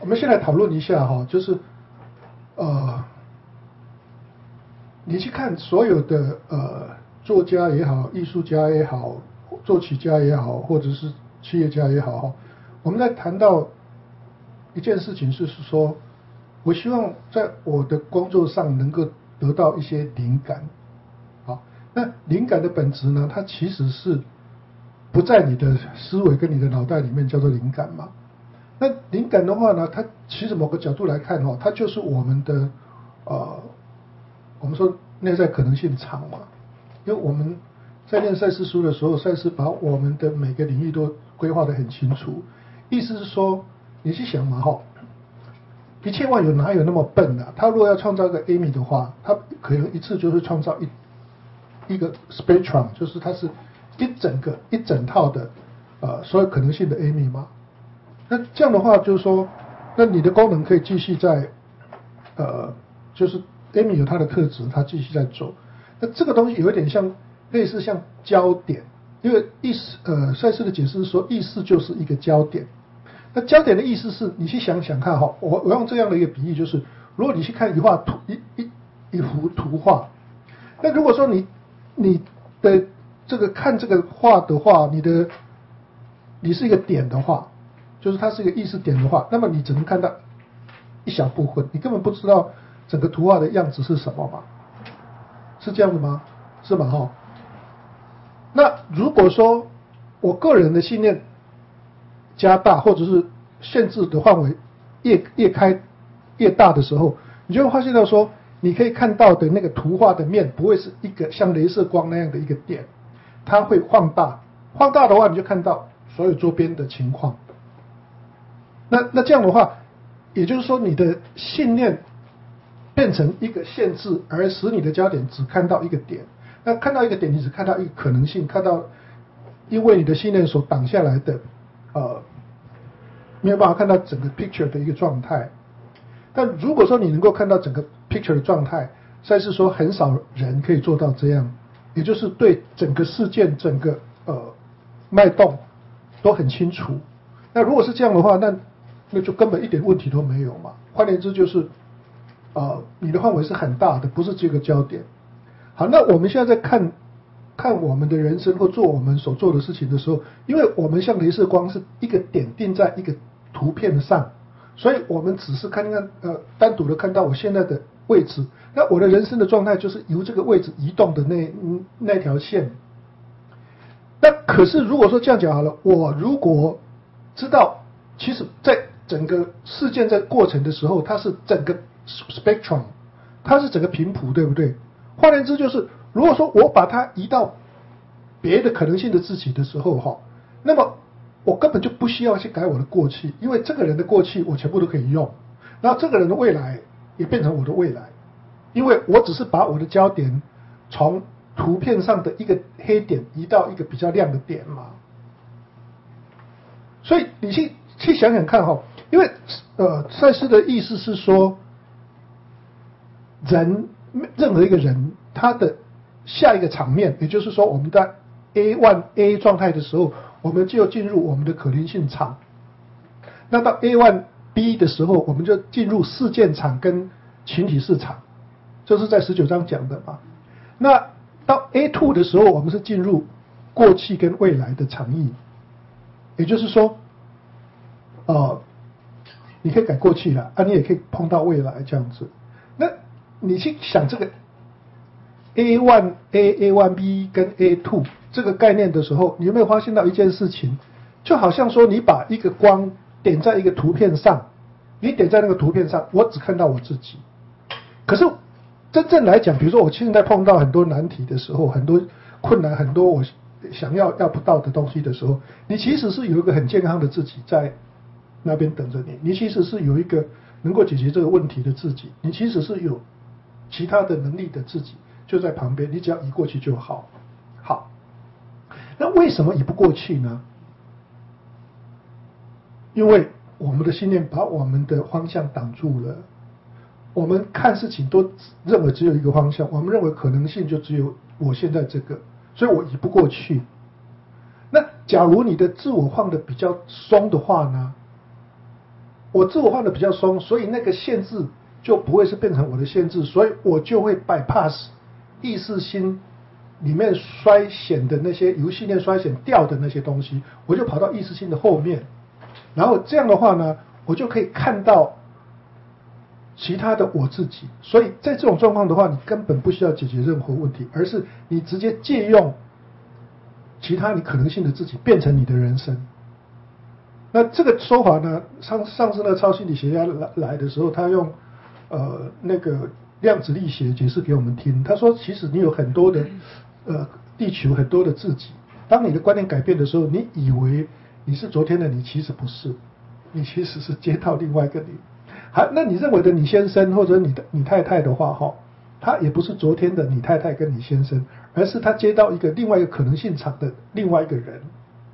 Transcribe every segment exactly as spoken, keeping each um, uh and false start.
我们先来讨论一下哈，就是呃，你去看所有的呃作家也好，艺术家也好，作曲家也好，或者是企业家也好哈，我们在谈到一件事情，就是说，我希望在我的工作上能够得到一些灵感。好，那灵感的本质呢，它其实是不在你的思维跟你的脑袋里面叫做灵感嘛。那灵感的话呢，它其实某个角度来看哦，它就是我们的呃，我们说内在可能性场嘛。因为我们在念赛斯书的时候，赛斯把我们的每个领域都规划得很清楚，意思是说，你去想嘛哈，一切万有哪有那么笨啊？他如果要创造一个 Amy 的话，他可能一次就会创造一一个 spectrum， 就是它是一整个一整套的呃所有可能性的 Amy 嘛。那这样的话，就是说，那你的功能可以继续在呃，就是 Amy 有它的特质，它继续在走。那这个东西有一点像类似像焦点，因为意识呃赛斯的解释是说，意识就是一个焦点。那焦点的意思是，你去想想看哈，我我用这样的一个比喻，就是如果你去看一画图一一一幅图画，那如果说你你的这个看这个画的话，你的你是一个点的话，就是它是一个意识点的话，那么你只能看到一小部分，你根本不知道整个图画的样子是什么嘛？是这样的吗？是吗？哈。那如果说我个人的信念加大，或者是限制的范围越越开越大的时候，你就会发现到说，你可以看到的那个图画的面不会是一个像雷射光那样的一个点，它会放大，放大的话你就看到所有周边的情况。那那这样的话，也就是说你的信念变成一个限制，而使你的焦点只看到一个点。那看到一个点，你只看到一个可能性，看到因为你的信念所挡下来的呃没有办法看到整个 picture 的一个状态。但如果说你能够看到整个 picture 的状态，赛斯说很少人可以做到这样，也就是对整个事件整个呃脉动都很清楚。那如果是这样的话，那那就根本一点问题都没有嘛。换言之就是呃你的范围是很大的，不是这个焦点。好，那我们现在在看看我们的人生或做我们所做的事情的时候，因为我们像雷射光是一个点定在一个图片上，所以我们只是看看呃单独的看到我现在的位置，那我的人生的状态就是由这个位置移动的那那条线。那可是如果说这样讲好了，我如果知道其实在整个事件在过程的时候，它是整个 spectrum， 它是整个频谱，对不对？换言之就是，如果说我把它移到别的可能性的自己的时候哈，那么我根本就不需要去改我的过去，因为这个人的过去我全部都可以用，然后这个人的未来也变成我的未来，因为我只是把我的焦点从图片上的一个黑点移到一个比较亮的点嘛。所以你去去想想看哈，因为呃赛斯的意思是说，人任何一个人他的下一个场面，也就是说我们在 A 一 A 状态的时候，我们就进入我们的可能性场。那到 A 一 B 的时候，我们就进入事件场跟群体市场，这是在十九章讲的嘛。那到 A 二 的时候，我们是进入过去跟未来的场域，也就是说呃你可以改过去了啊，你也可以碰到未来这样子。那你去想这个 A 一 A A 一 B 跟 A 二 这个概念的时候，你有没有发现到一件事情，就好像说你把一个光点在一个图片上，你点在那个图片上，我只看到我自己。可是真正来讲，比如说我现在碰到很多难题的时候，很多困难，很多我想要要不到的东西的时候，你其实是有一个很健康的自己在那边等着你，你其实是有一个能够解决这个问题的自己，你其实是有其他的能力的自己就在旁边，你只要移过去就好。好，那为什么移不过去呢？因为我们的信念把我们的方向挡住了，我们看事情都认为只有一个方向，我们认为可能性就只有我现在这个，所以我移不过去。那假如你的自我放的比较松的话呢， 我自我放的比较松，所以那个限制就不会是变成我的限制，所以我就会 bypass 意识心里面衰减的那些由信念衰减掉的那些东西，我就跑到意识心的后面，然后这样的话呢，我就可以看到其他的我自己。所以在这种状况的话，你根本不需要解决任何问题，而是你直接借用其他你可能性的自己变成你的人生。那这个说法呢，上上次那个超心理学家来来的时候，他用呃那个量子力学解释给我们听。他说，其实你有很多的呃地球很多的自己，当你的观念改变的时候，你以为你是昨天的你，其实不是，你其实是接到另外一个你。好，那你认为的你先生或者你的你太太的话，哈，他也不是昨天的你太太跟你先生，而是他接到一个另外一个可能性场的另外一个人。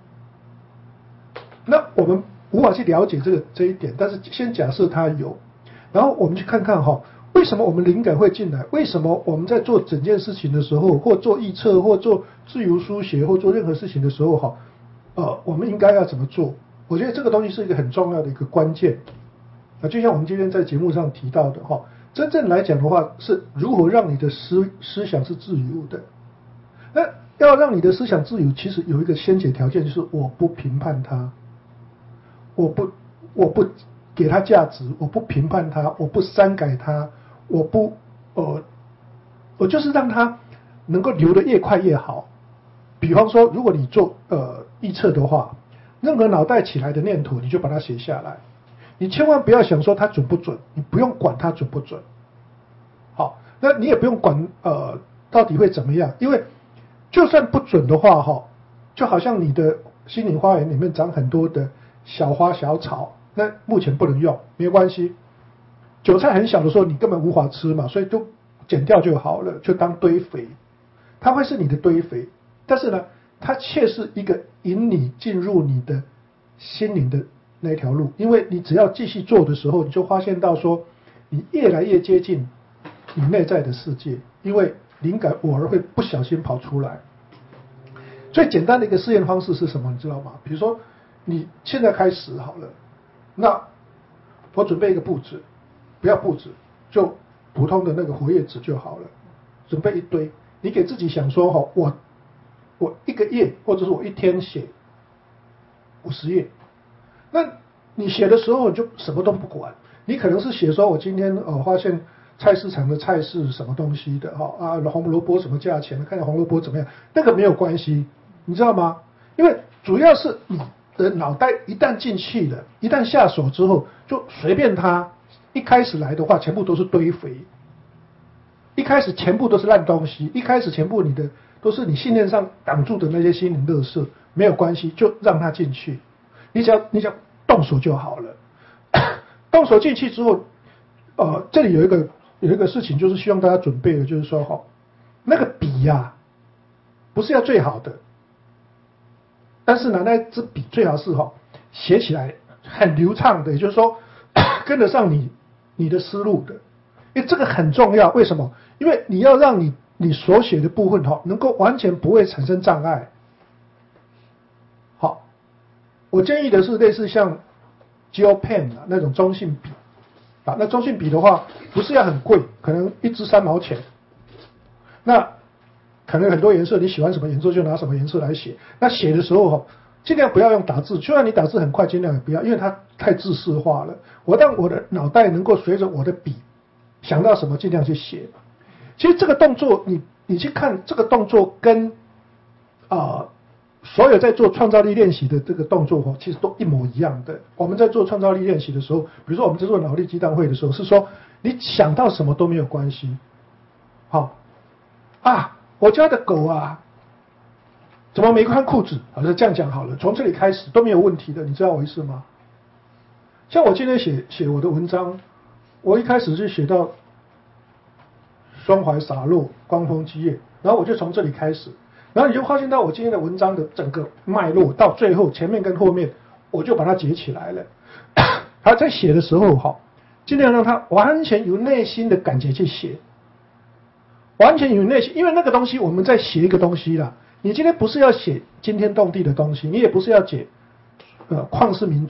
那我们无法去了解这个这一点，但是先假设他有，然后我们去看看哈，为什么我们灵感会进来？为什么我们在做整件事情的时候，或做预测，或做自由书写，或做任何事情的时候哈，呃，我们应该要怎么做？我觉得这个东西是一个很重要的一个关键。啊，就像我们今天在节目上提到的哈，真正来讲的话，是如何让你的思思想是自由的。那要让你的思想自由，其实有一个先决条件，就是我不评判它。我不，我不给他价值，我不评判他，我不删改他，我不，呃，我就是让他能够流得越快越好。比方说，如果你做呃预测的话，任何脑袋起来的念头，你就把它写下来。你千万不要想说它准不准，你不用管它准不准。好，那你也不用管呃到底会怎么样，因为就算不准的话，哈，就好像你的心灵花园里面长很多的小花小草，那目前不能用，没关系。韭菜很小的时候，你根本无法吃嘛，所以就剪掉就好了，就当堆肥。它会是你的堆肥，但是呢，它却是一个引你进入你的心灵的那条路，因为你只要继续做的时候，你就发现到说，你越来越接近你内在的世界，因为灵感偶尔会不小心跑出来。最简单的一个试验方式是什么？你知道吗？比如说，你现在开始好了，那我准备一个布置，不要布置，就普通的那个活页纸就好了，准备一堆。你给自己想说哈，我我一个月或者是我一天写五十页，那你写的时候就什么都不管，你可能是写说我今天呃发现菜市场的菜是什么东西的哈啊红萝卜什么价钱，看看红萝卜怎么样，那个没有关系，你知道吗？因为主要是你的脑袋一旦进去了，一旦下手之后，就随便它，一开始来的话，全部都是堆肥。一开始全部都是烂东西，一开始全部你的都是你信念上挡住的那些心灵垃圾，没有关系，就让它进去，你只要你只要动手就好了。动手进去之后，呃，这里有一个有一个事情，就是希望大家准备的，就是说哈，那个笔呀、啊，不是要最好的，但是呢，那支笔最好是哈写起来很流畅的，也就是说跟得上你你的思路的。因为这个很重要，为什么？因为你要让你你所写的部分哈，能够完全不会产生障碍。好，我建议的是类似像 Gel Pen 啊那种中性笔啊，那中性笔的话不是要很贵，可能一支三毛钱。那可能很多颜色，你喜欢什么颜色就拿什么颜色来写。那写的时候哈，尽量不要用打字，就算你打字很快，尽量也不要，因为它太制式化了。我让我的脑袋能够随着我的笔。想到什么尽量去写。其实这个动作，你你去看这个动作跟啊、呃、所有在做创造力练习的这个动作其实都一模一样的。我们在做创造力练习的时候，比如说我们在做脑力激荡会的时候，是说你想到什么都没有关系。好啊，我家的狗啊，怎么没穿裤子？好，就这样讲好了，从这里开始都没有问题的，你知道我意思吗？像我今天写写我的文章。我一开始就写到胸怀洒落，光风激烈，然后我就从这里开始，然后你就发现到我今天的文章的整个脉络到最后前面跟后面，我就把它结起来了。他在写的时候哈，尽量让他完全由内心的感觉去写，完全由内心，因为那个东西我们在写一个东西啦。你今天不是要写惊天动地的东西，你也不是要写呃旷世名作。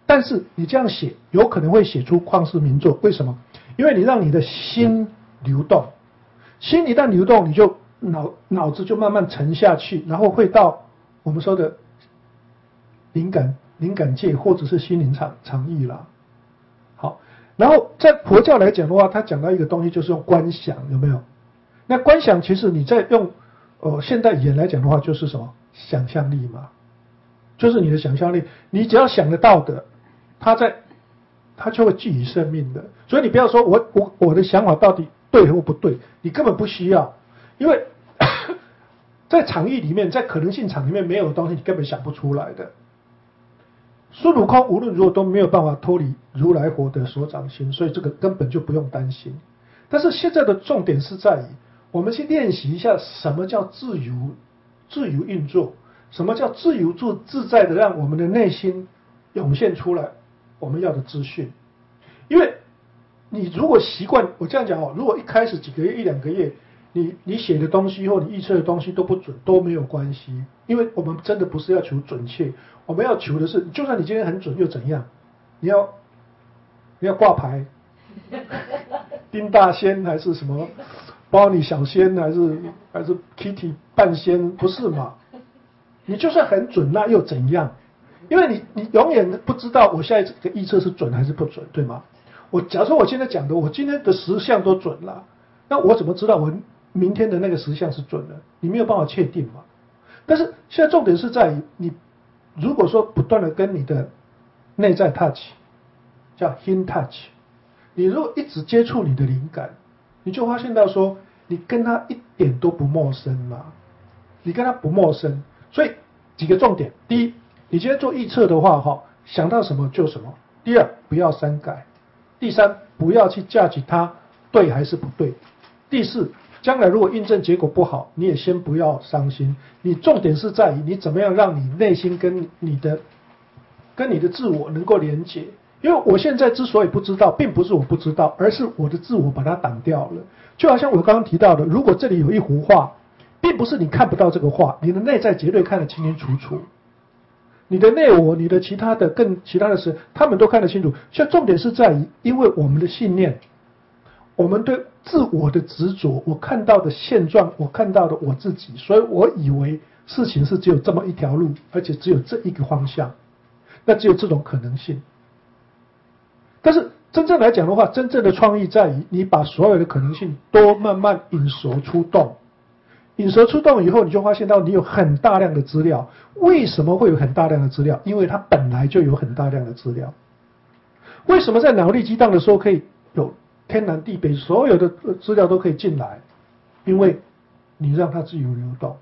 但是你这样写，有可能会写出旷世名作。为什么？因为你让你的心流动，心一旦流动，你就脑脑子就慢慢沉下去，然后会到我们说的灵感灵感界，或者是心灵场场域啦。好，然后在佛教来讲的话，他讲到一个东西，就是用观想，有没有？那观想其实你在用呃现代语言来讲的话，就是什么？想象力嘛，就是你的想象力，你只要想得到的，它在它就会寄予生命的。所以你不要说我我我的想法到底对或不对，你根本不需要，因为在场域里面，在可能性场里面没有的东西，你根本想不出来的。孙悟空无论如何都没有办法脱离如来佛的所掌心，所以这个根本就不用担心。但是现在的重点是在于，我们去练习一下什么叫自由自由运作，什么叫自由自自在的让我们的内心涌现出来我们要的资讯。因为你如果习惯，我这样讲哦，如果一开始几个月一两个月，你你写的东西或你预测的东西都不准，都没有关系，因为我们真的不是要求准确，我们要求的是，就算你今天很准又怎样？你要你要挂牌，丁大仙还是什么包你小仙，还是还是 Kitty 半仙，不是嘛？你就算很准，那又怎样？因为你你永远不知道我下一次的预测是准还是不准，对吗？我假如说我现在讲的，我今天的十项都准了，那我怎么知道我明天的那个十项是准的？你没有办法确定嘛。但是现在重点是在于，你如果说不断的跟你的内在 touch， 叫 in touch， 你如果一直接触你的灵感，你就发现到说，你跟他一点都不陌生嘛，你跟他不陌生。所以几个重点：第一，你今天做预测的话，哈，想到什么就什么；第二，不要删改；第三，不要去价值它对还是不对；第四，将来如果印证结果不好，你也先不要伤心。你重点是在于你怎么样让你内心跟你的跟你的自我能够连结。因为我现在之所以不知道，并不是我不知道，而是我的自我把它挡掉了。就好像我刚刚提到的，如果这里有一幅画，并不是你看不到这个画，你的内在绝对看得清清楚楚。你的内我，你的其他的更其他的事，他们都看得清楚。现在重点是在于，因为我们的信念，我们对自我的执着，我看到的现状，我看到的我自己，所以我以为事情是只有这么一条路，而且只有这一个方向，那只有这种可能性。但是真正来讲的话，真正的创意在于你把所有的可能性都慢慢引蛇出洞。引蛇出洞以后，你就发现到你有很大量的资料。为什么会有很大量的资料？因为它本来就有很大量的资料。为什么在脑力激荡的时候可以有天南地北所有的资料都可以进来？因为你让它自由流动。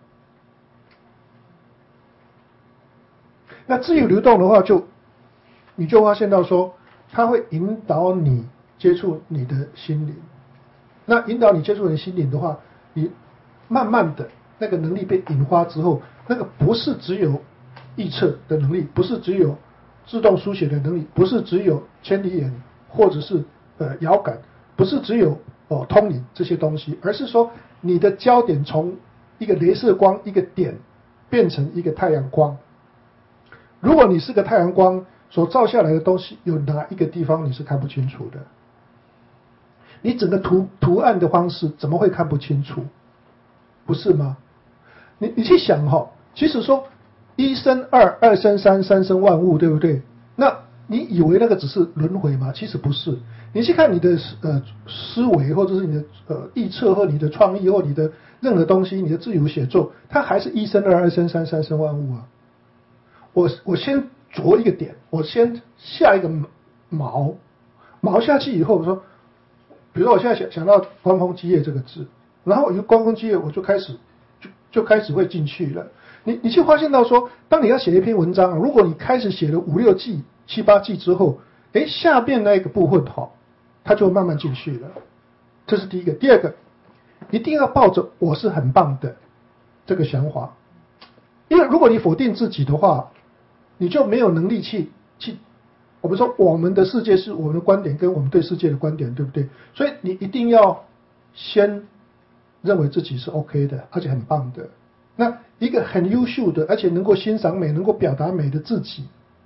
那自由流动的话就，就你就发现到说，它会引导你接触你的心灵。那引导你接触你的心灵的话，你慢慢的那个能力被引发之后，那个不是只有预测的能力，不是只有自动书写的能力，不是只有千里眼或者是呃遥感，不是只有哦通灵这些东西，而是说你的焦点从一个雷射光一个点变成一个太阳光。如果你是个太阳光所照下来的东西，有哪一个地方你是看不清楚的？你整个图图案的方式怎么会看不清楚？不是吗？你你去想哈、哦，其实说一生二，二生三，三生万物，对不对？那你以为那个只是轮回吗？其实不是。你去看你的呃思维，或者是你的呃预测，或你的创意，或你的任何东西，你的自由写作，它还是一生二，二生三，三生万物啊。我我先着一个点，我先下一个锚，锚下去以后，我说，比如说我现在想想到观空基业这个字。然后有观空基业，我就开始就就开始会进去了。你你去发现到说，当你要写一篇文章，如果你开始写了五六季、七八季之后，哎，下面那个部分哈，它就慢慢进去了。这是第一个。第二个，一定要抱着我是很棒的这个想法，因为如果你否定自己的话，你就没有能力去去。我们说我们的世界是我们的观点跟我们对世界的观点，对不对？所以你一定要先认为自己是 OK 的，而且很棒的。那一个很优秀的，而且能够欣赏美、能够表达美的自己，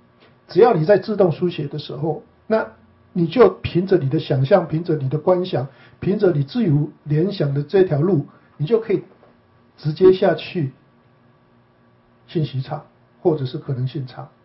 只要你在自动书写的时候，那你就凭着你的想象，凭着你的观想，凭着你自由联想的这条路，你就可以直接下去信息场或者是可能性场。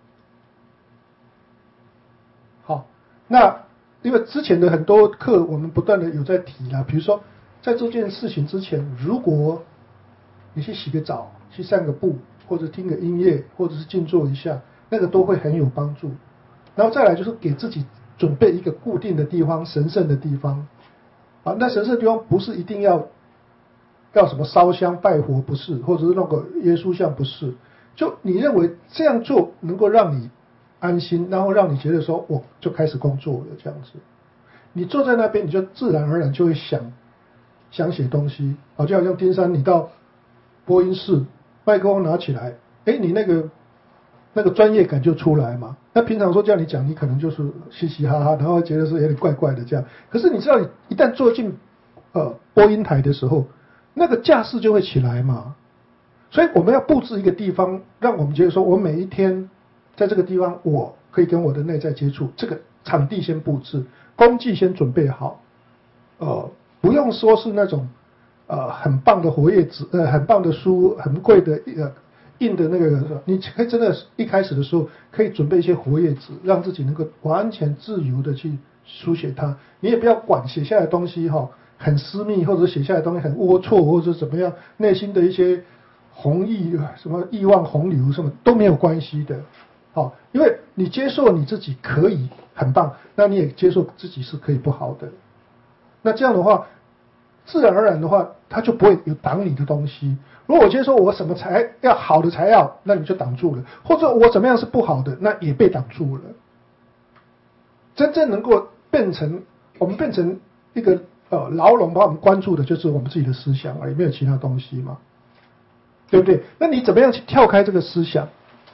好，那因为之前的很多课我们不断的有在提啦，比如说在这件事情之前，如果你去洗个澡，去散个步，或者听个音乐，或者是静坐一下，那个都会很有帮助。然后再来就是给自己准备一个固定的地方，神圣的地方。啊，那神圣的地方不是一定要要什么烧香拜佛，不是，或者是弄个耶稣像，不是。就你认为这样做能够让你安心，然后让你觉得说我就开始工作了这样子。你坐在那边，你就自然而然就会想想写东西。啊，就好像丁山，你到播音室，麦克风拿起来，哎，你那个那个专业感就出来嘛。那平常说叫你讲，你可能就是嘻嘻哈哈，然后觉得是有点怪怪的这样。可是你知道，你一旦坐进呃播音台的时候，那个架势就会起来嘛。所以我们要布置一个地方，让我们觉得说，我每一天在这个地方，我可以跟我的内在接触。这个场地先布置，工具先准备好，呃，不用说是那种呃很棒的活页纸，呃，很棒的书，很贵的呃印的那个，你可以真的一开始的时候可以准备一些活页纸，让自己能够完全自由的去书写它。你也不要管写下来的东西哈、哦、很私密，或者写下来的东西很龌龊，或者怎么样，内心的一些宏意什么亿万洪流什么都没有关系的。好，因为你接受你自己可以很棒，那你也接受自己是可以不好的。那这样的话，自然而然的话，它就不会有挡你的东西。如果我接受我什么才要好的才要，那你就挡住了；或者我怎么样是不好的，那也被挡住了。真正能够变成我们变成一个呃牢笼，把我们关注的就是我们自己的思想而已，没有其他东西嘛，对不对？那你怎么样去跳开这个思想？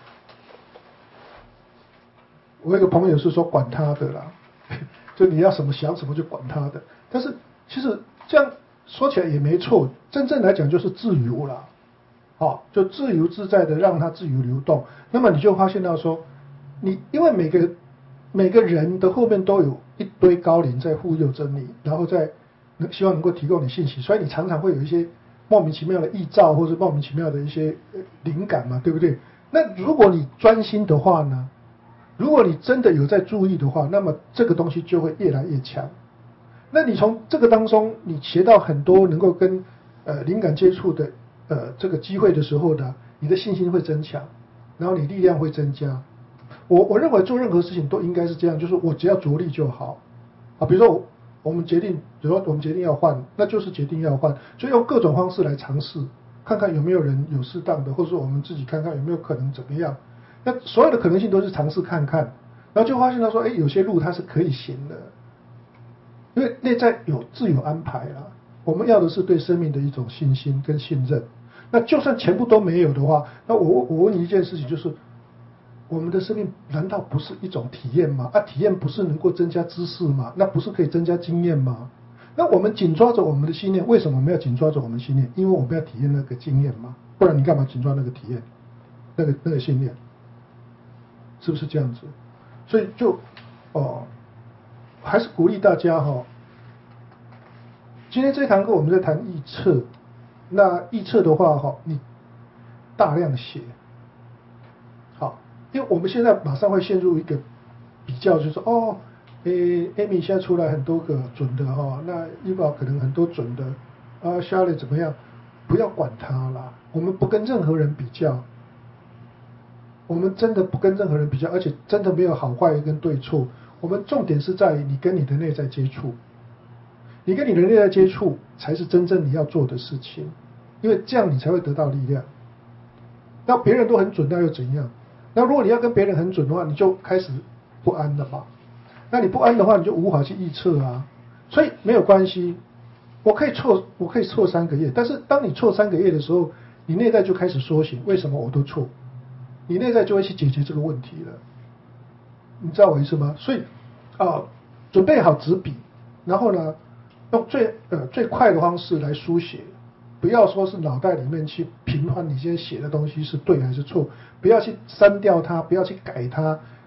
我有一个朋友是说管他的啦，就你要什么想什么就管他的。但是其实这样说起来也没错，真正来讲就是自由啦，好，就自由自在的让它自由流动。那么你就发现到说，你因为每个每个人的后面都有一堆高龄在护佑着你，然后在希望能够提供你信息，所以你常常会有一些莫名其妙的臆造或者莫名其妙的一些灵感嘛，对不对？那如果你专心的话呢？如果你真的有在注意的话，那么这个东西就会越来越强。那你从这个当中，你学到很多能够跟呃灵感接触的呃这个机会的时候呢，你的信心会增强，然后你力量会增加。我我认为做任何事情都应该是这样，就是我只要着力就好啊。比如说我我们决定，比如说我们决定要换，那就是决定要换，就用各种方式来尝试，看看有没有人有适当的，或者说我们自己看看有没有可能怎么样。那所有的可能性都是尝试看看，然后就发现到说，哎，有些路它是可以行的，因为内在有自有安排啦。我们要的是对生命的一种信心跟信任。那就算全部都没有的话，那我我问你一件事情，就是我们的生命难道不是一种体验吗？啊，体验不是能够增加知识吗？那不是可以增加经验吗？那我们紧抓着我们的信念，为什么我们要紧抓着我们的信念？因为我们要体验那个经验嘛，不然你干嘛紧抓那个体验，那个那个信念？是不是这样子？所以就哦，还是鼓励大家哈、哦。今天这堂课我们在谈臆测，那臆测的话哈，你大量写，好，因为我们现在马上会陷入一个比较，就是说哦，诶 ，Amy 现在出来很多个准的哈、哦，那医保可能很多准的啊 ，Charlotte 怎么样？不要管它啦，我们不跟任何人比较。我们真的不跟任何人比较，而且真的没有好坏跟对错。我们重点是在于你跟你的内在接触，你跟你的内在接触才是真正你要做的事情，因为这样你才会得到力量。那别人都很准，那又怎样？那如果你要跟别人很准的话，你就开始不安了嘛。那你不安的话，你就无法去预测啊。所以没有关系，我可以错，我可以错三个月，但是当你错三个月的时候，你内在就开始苏醒，为什么我都错？你内在就会去解决这个问题了，你知道我意思吗？所以啊、呃，准备好纸笔，然后呢，用最呃最快的方式来书写，不要说是脑袋里面去评判你现在写的东西是对还是错，不要去删掉它，不要去改它，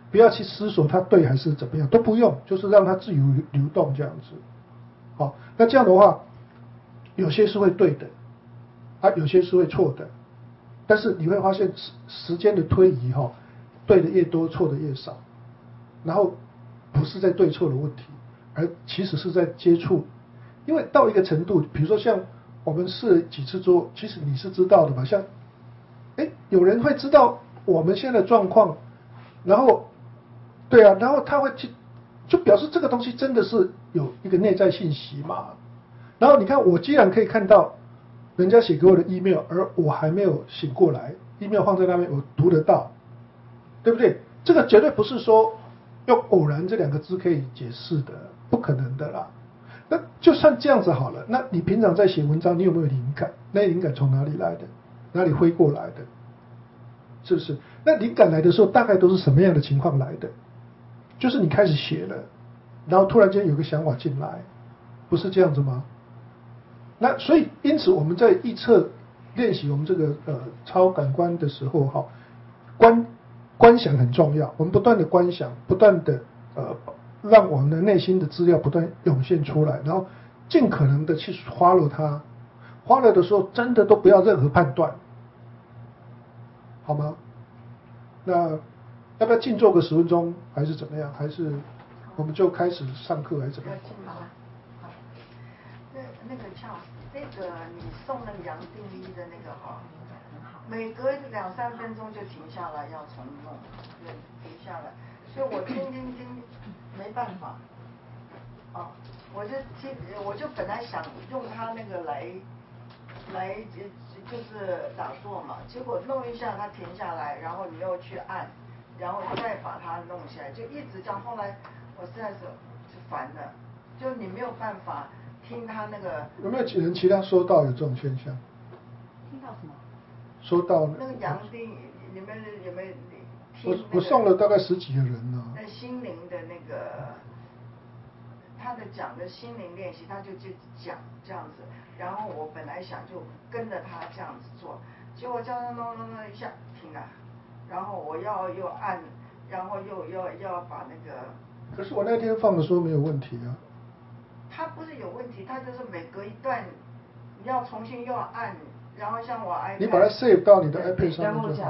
不要去思索它对还是怎么样，都不用，就是让它自由流动这样子。好，那这样的话，有些是会对的，啊，有些是会错的，但是你会发现时时间的推移哈、哦，对的越多，错的越少，然后不是在对错的问题，而其实是在接触，因为到一个程度，比如说像我们试了几次之后，其实你是知道的嘛，像，哎，有人会知道我们现在的状况，然后，对啊，然后他会去，就表示这个东西真的是有一个内在信息嘛。然后你看，我既然可以看到人家写给我的 email， 而我还没有醒过来 ，email 放在那边，我读得到，对不对？这个绝对不是说用偶然这两个字可以解释的，不可能的啦。那就算这样子好了，那你平常在写文章，你有没有灵感？那灵感从哪里来的？哪里挥过来的？是不是？那灵感来的时候，大概都是什么样的情况来的？就是你开始写了，然后突然间有个想法进来，不是这样子吗？那所以，因此我们在预测练习我们这个呃超感官的时候，哈，观观想很重要。我们不断的观想，不断的呃让我们的内心的资料不断涌现出来，然后尽可能的去 follow 它。follow 的时候，真的都不要任何判断，好吗？那要不要静坐个十分钟，还是怎么样？还是我们就开始上课，还是怎么样？ 好了，好。那那个俏，那个你送那个杨定一的那个哈，每隔两三分钟就停下来要重弄，对，停下来。所以我听听听，没办法。哦，我就听，我就本来想用他那个来，来就是打坐嘛，结果弄一下它停下来，然后你又去按，然后再把它弄起来，就一直这样。后来我实在是是烦了，就你没有办法听他那个。 有没有人其他收到有这种现象？ 听到什么？ 收到那个杨定，你们有没有听、那我个？ 我送了大概十几个人呢。 那心灵的那个。他的讲的心灵练习，他就就讲这样子，然后我本来想就跟着他这样子做，结果叫他弄弄弄一下停了，然后我要又按，然后又要要把那个。 可是我那天放的时候没有问题啊。 他不是有问题，他就是每隔一段你要重新又要按，然后像我 iPad。 你把它 save 到你的 iPad 上面就好。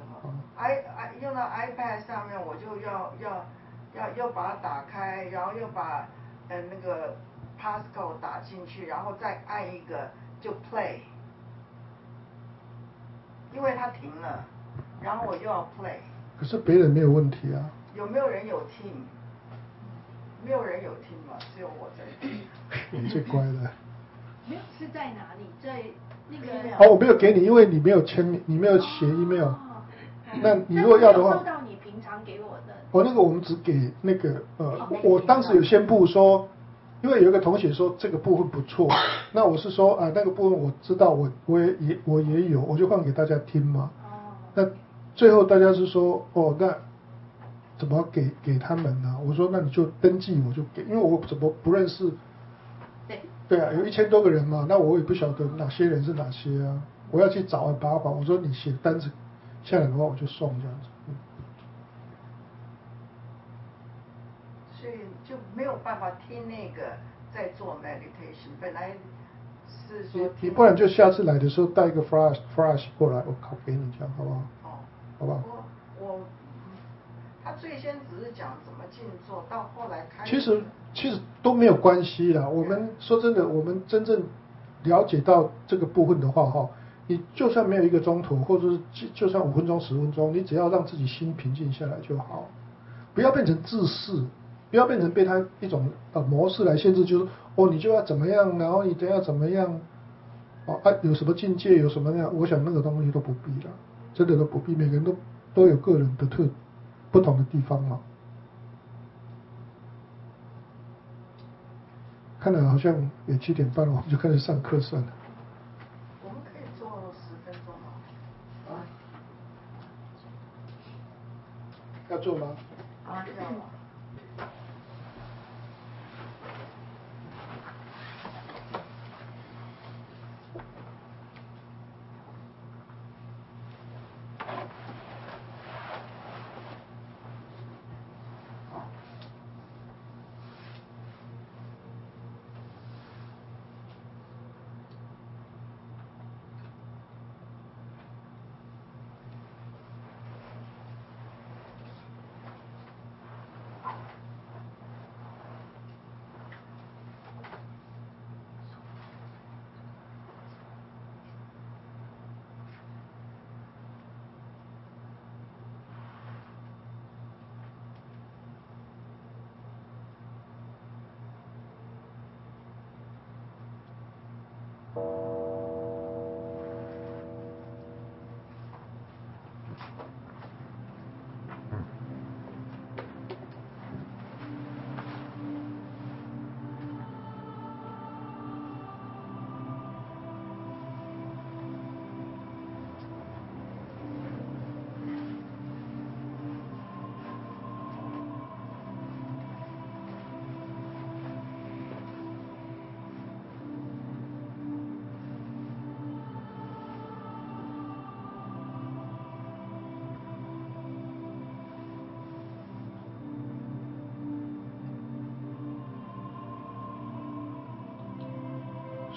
i i 用到 iPad 上面，我就要要要又把它打开，然后又把。呃，那个 passcode 打进去，然后再按一个就 play， 因为它停了，然后我又要 play。 可是别人没有问题啊。 有没有人有听？没有人有听嘛，只有我在听。 你最乖的。 没有是在哪里？在那个。 好，我没有给你，因为你没有签名，你没有写 email。哦。那你如果要的话。 收到你平常给我的。 哦，那个我们只给那个呃，我当时有宣布说，因为有一个同学说这个部分不错，那我是说啊、呃、那个部分我知道，我我也也我也有，我就放给大家听嘛。哦。那最后大家是说哦，那怎么给给他们呢？我说那你就登记，我就给，因为我怎么不认识。 对。 对啊，有一千多个人嘛，那我也不晓得哪些人是哪些啊，我要去找啊把把。我说你写单子下来的话，我就送这样子。嗯。 所以就没有办法听那个在做 meditation， 本来是说你不然就下次来的时候带一个 flash flash 过来，我拷给你这样好不好？ 哦， 好不好？ 我我他最先只是讲怎么静坐，到后来开始其实其实都没有关系啦。我们说真的，我们真正了解到这个部分的话，哈，你就算没有一个钟头，或者是就就算五分钟、十分钟，你只要让自己心平静下来就好，不要变成自私。不要变成被他一种呃模式来限制，就是哦你就要怎么样，然后你都要怎么样，哦啊有什么境界有什么样，我想那个东西都不必了，真的都不必，每个人都都有个人的特不同的地方嘛。看来好像也七点半了，我们就开始上课算了。 我们可以做十分钟吗？啊？ 要做吗？ 啊，要了。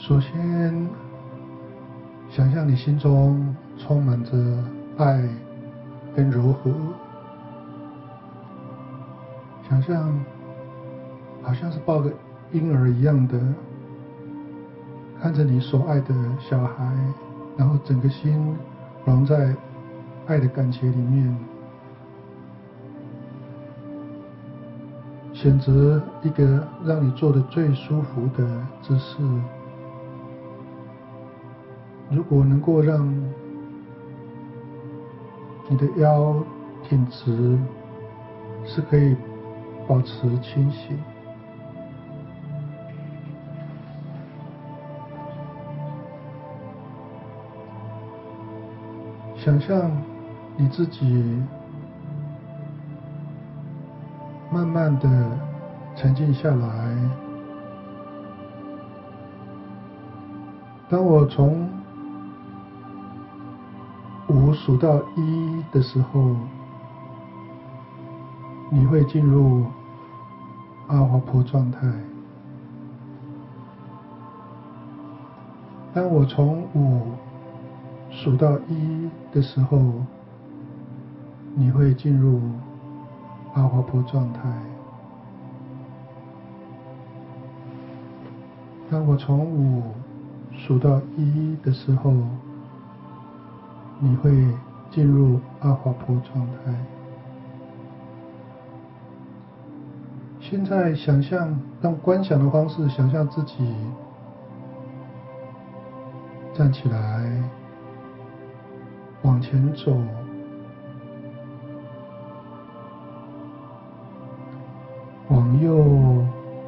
首先，想象你心中充满着爱跟柔和，想象好像是抱个婴儿一样的看着你所爱的小孩，然后整个心融在爱的感觉里面，选择一个让你坐得最舒服的姿势。如果能够让你的腰挺直，是可以保持清醒。想象你自己慢慢的沉静下来。当我从五数到一的时候，你会进入阿华波状态。当我从五数到一的时候，你会进入阿华波状态。当我从五数到一的时候，你会进入阿华波状态。现在想象，用观想的方式想象自己站起来，往前走，往右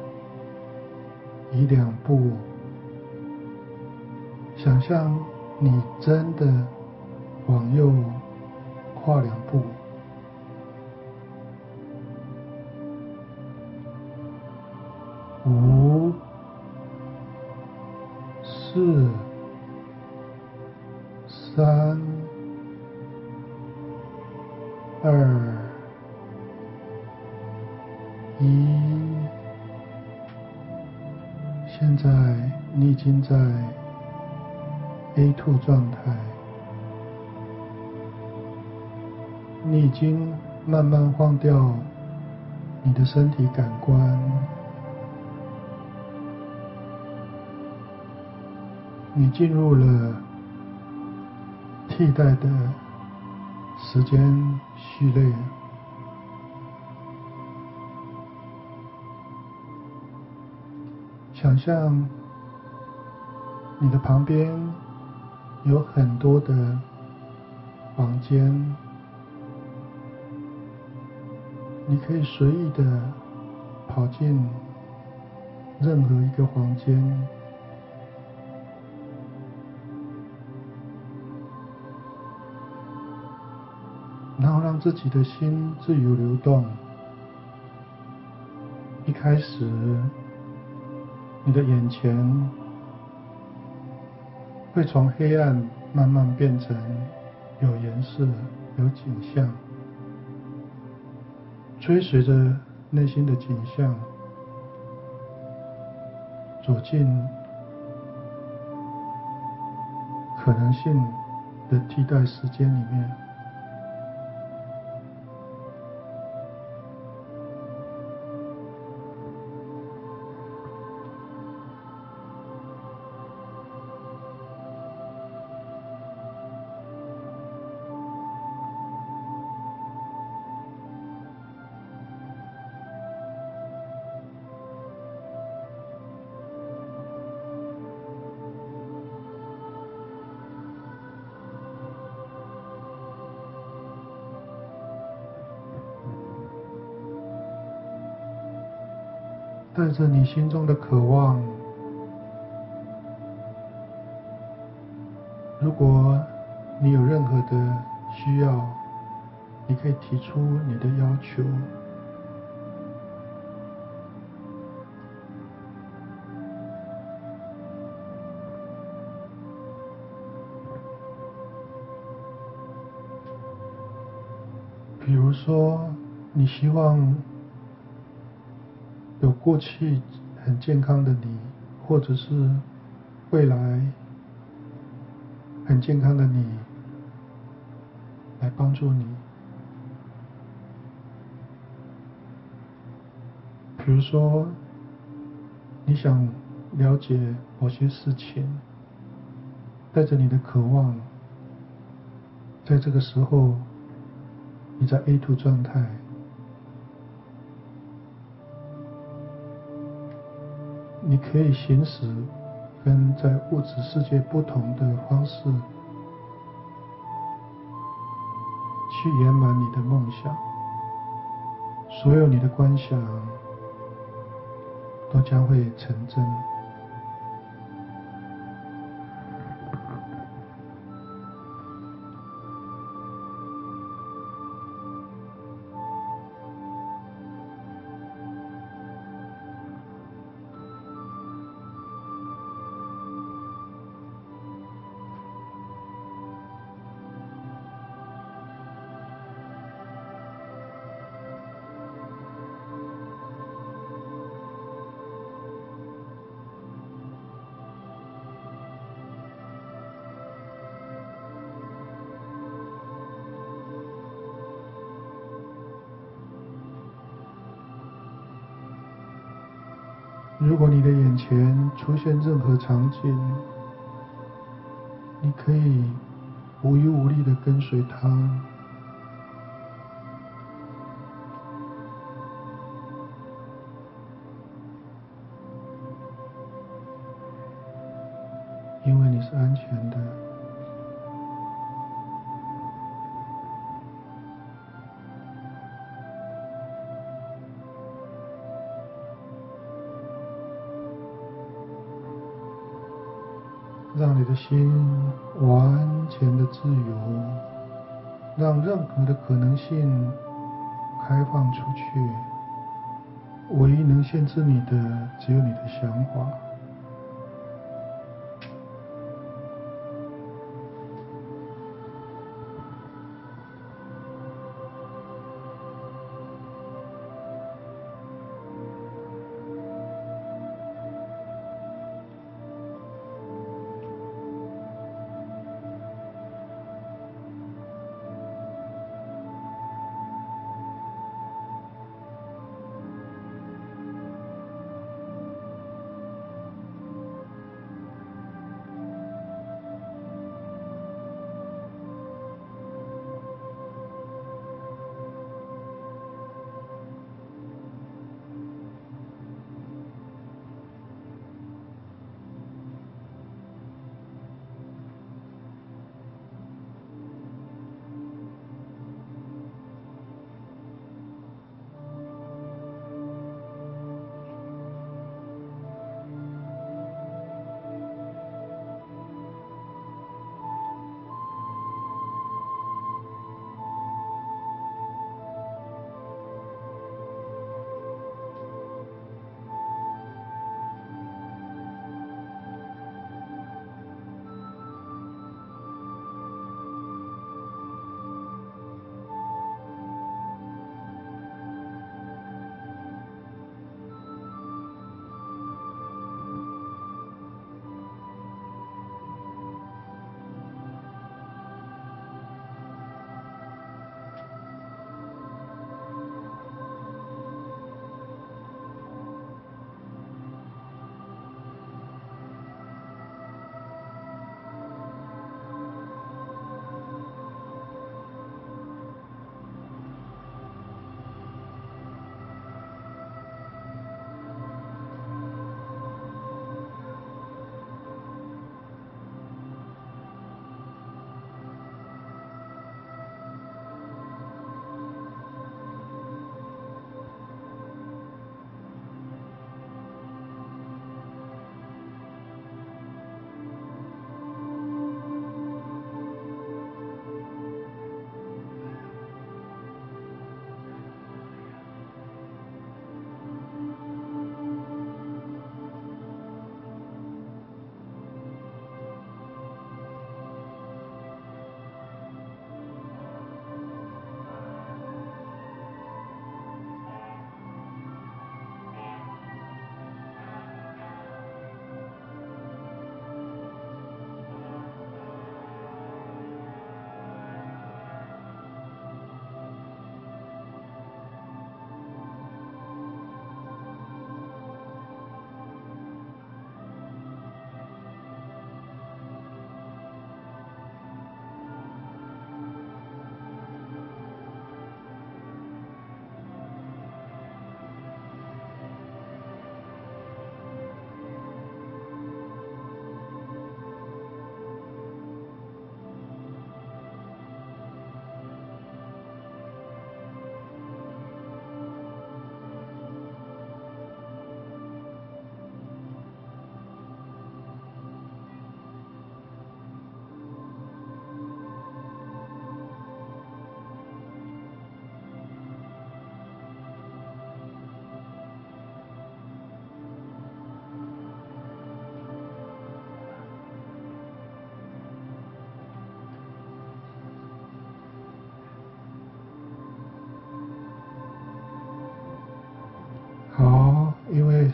移两步，想象你真的往右跨两步，五、四、三、二、一。现在你已经在 A 二 状态，你已经慢慢放掉你的身体感官，你进入了替代的时间序列。想象你的旁边有很多的房间，你可以随意的跑进任何一个房间，然后让自己的心自由流动。一开始你的眼前会从黑暗慢慢变成有颜色、有景象，追随着内心的景象走进可能性的替代时间里面。带着你心中的渴望，如果你有任何的需要，你可以提出你的要求。比如说，你希望有过去很健康的你，或者是未来很健康的你来帮助你。比如说，你想了解某些事情，带着你的渴望，在这个时候，你在 A 二 状态，你可以行使跟在物质世界不同的方式，去圆满你的梦想。所有你的观想都将会成真。如果你的眼前出现任何场景，你可以无忧无虑地跟随它，因为你是安全的。让你的心完全的自由，让任何的可能性开放出去。唯一能限制你的，只有你的想法。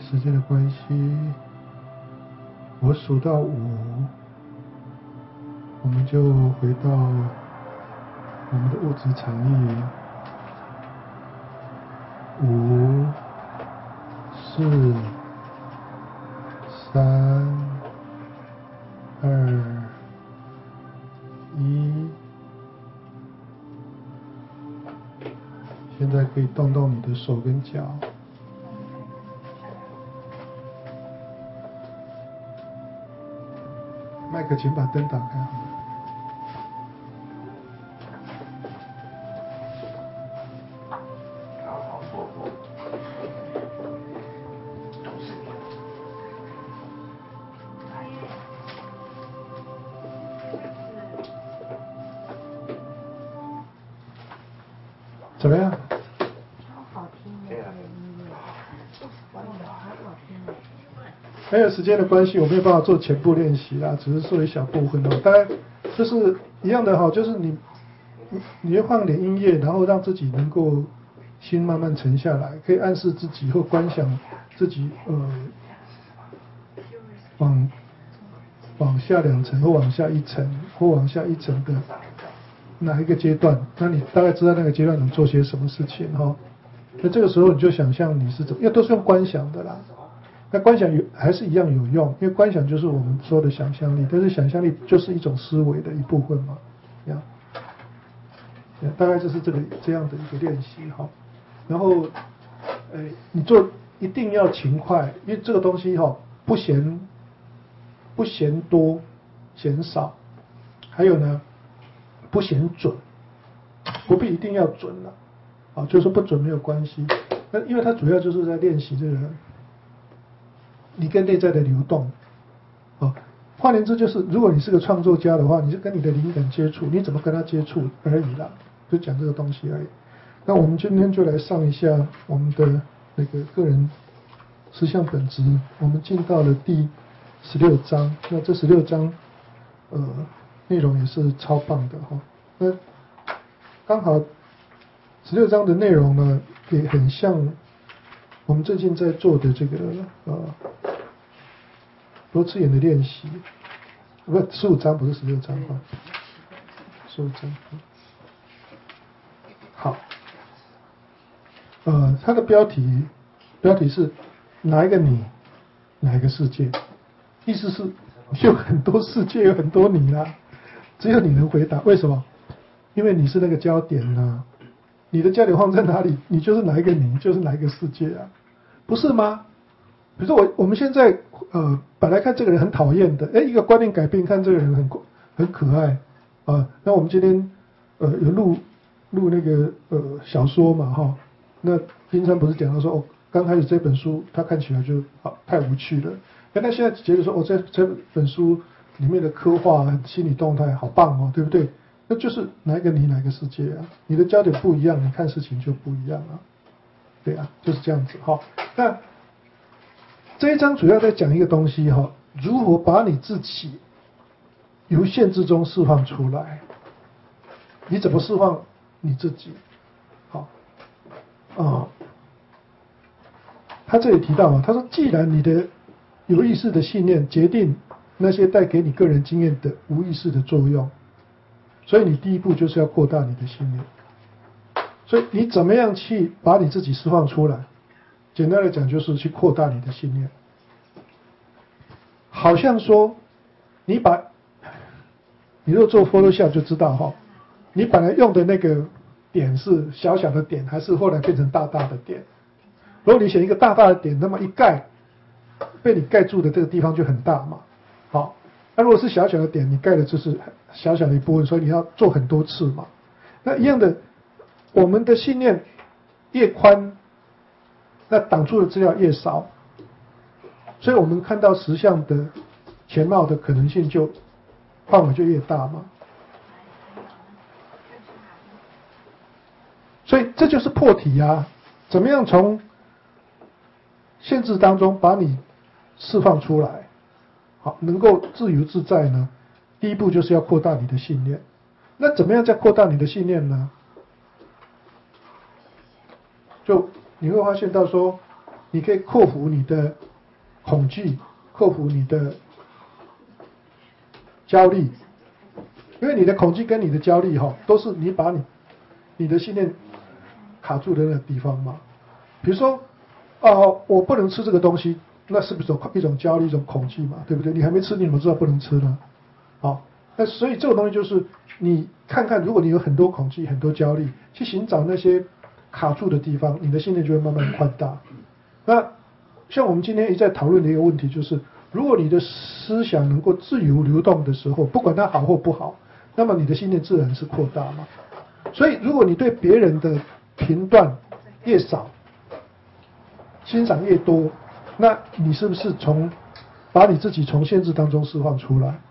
时间的关系，我数到五，我们就回到我们的物质场域。五、四、三、二、一。现在可以动动你的手跟脚。麦克，请把灯打开好了。怎么样？ 超好听的这个音乐，哇，好好听的。 还有时间的关系，我没有办法做全部练习啦，只是做一小部分哦。当然，就是一样的哈，就是你你你会放点音乐，然后让自己能够心慢慢沉下来，可以暗示自己或观想自己呃往往下两层或往下一层或往下一层的哪一个阶段，那你大概知道那个阶段能做些什么事情哈。那这个时候你就想象你是怎么，因为都是用观想的啦。那观想有还是一样有用，因为观想就是我们说的想象力，但是想象力就是一种思维的一部分嘛，这样，大概就是这个这样的一个练习哈。然后，呃，你做一定要勤快，因为这个东西哈不嫌不嫌多，嫌少，还有呢不嫌准，不必一定要准了，啊，就是说不准没有关系，那因为它主要就是在练习这个。你跟内在的流动，哦，换言之就是，如果你是个创作家的话，你就跟你的灵感接触，你怎么跟他接触而已啦，就讲这个东西而已。那我们今天就来上一下我们的那个个人实相本质，我们进到了第十六章。那这十六章，呃，内容也是超棒的哈。那刚好十六章的内容呢，也很像我们最近在做的这个呃。多次元的练习，不，十五章不是十六章哈，十五章。好，呃，它的标题标题是哪一个你，哪一个世界？意思是有很多世界，有很多你啦，只有你能回答。为什么？因为你是那个焦点呐、啊，你的焦点放在哪里，你就是哪一个你，就是哪一个世界啊，不是吗？比如说我我们现在呃本来看这个人很讨厌的，哎，一个观念改变，看这个人很很可爱啊。那我们今天呃有录录那个呃小说嘛哈，那平常不是讲到说哦，刚开始这本书他看起来就啊太无趣了，哎，那现在觉得说哦这这本书里面的刻画心理动态好棒哦，对不对？那就是哪一个你哪一个世界啊？你的焦点不一样，你看事情就不一样啊，对啊，就是这样子哈。那这一章主要在讲一个东西哈，如何把你自己由限制中释放出来。你怎么释放你自己？好，啊、哦，他这里提到啊，他说，既然你的有意识的信念决定那些带给你个人经验的无意识的作用，所以你第一步就是要扩大你的信念。所以你怎么样去把你自己释放出来？简单的讲，就是去扩大你的信念。好像说，你把，你如果做 Photoshop 就知道哈，你本来用的那个点是小小的点，还是后来变成大大的点？如果你选一个大大的点，那么一盖，被你盖住的这个地方就很大嘛。好，那如果是小小的点，你盖的就是小小的一部分，所以你要做很多次嘛。那一样的，我们的信念越宽，那挡住的资料越少，所以我们看到实相的全貌的可能性就范围就越大嘛。所以这就是破题啊！怎么样从限制当中把你释放出来，好，能够自由自在呢？第一步就是要扩大你的信念。那怎么样再扩大你的信念呢？就你会发现到说， 你可以克服你的恐惧，克服你的焦虑，因为你的恐惧跟你的焦虑哈，都是你把你你的信念卡住的那个地方嘛。比如说，哦，我不能吃这个东西，那是不是一种焦虑、一种恐惧嘛？对不对？你还没吃，你怎么知道不能吃呢？好，那所以这种东西就是你看看，如果你有很多恐惧、很多焦虑，去寻找那些卡住的地方，你的信念就会慢慢扩大。那像我们今天一再讨论的一个问题就是，如果你的思想能够自由流动的时候，不管它好或不好，那么你的信念自然是扩大嘛。所以，如果你对别人的评断越少，欣赏越多，那你是不是从把你自己从限制当中释放出来？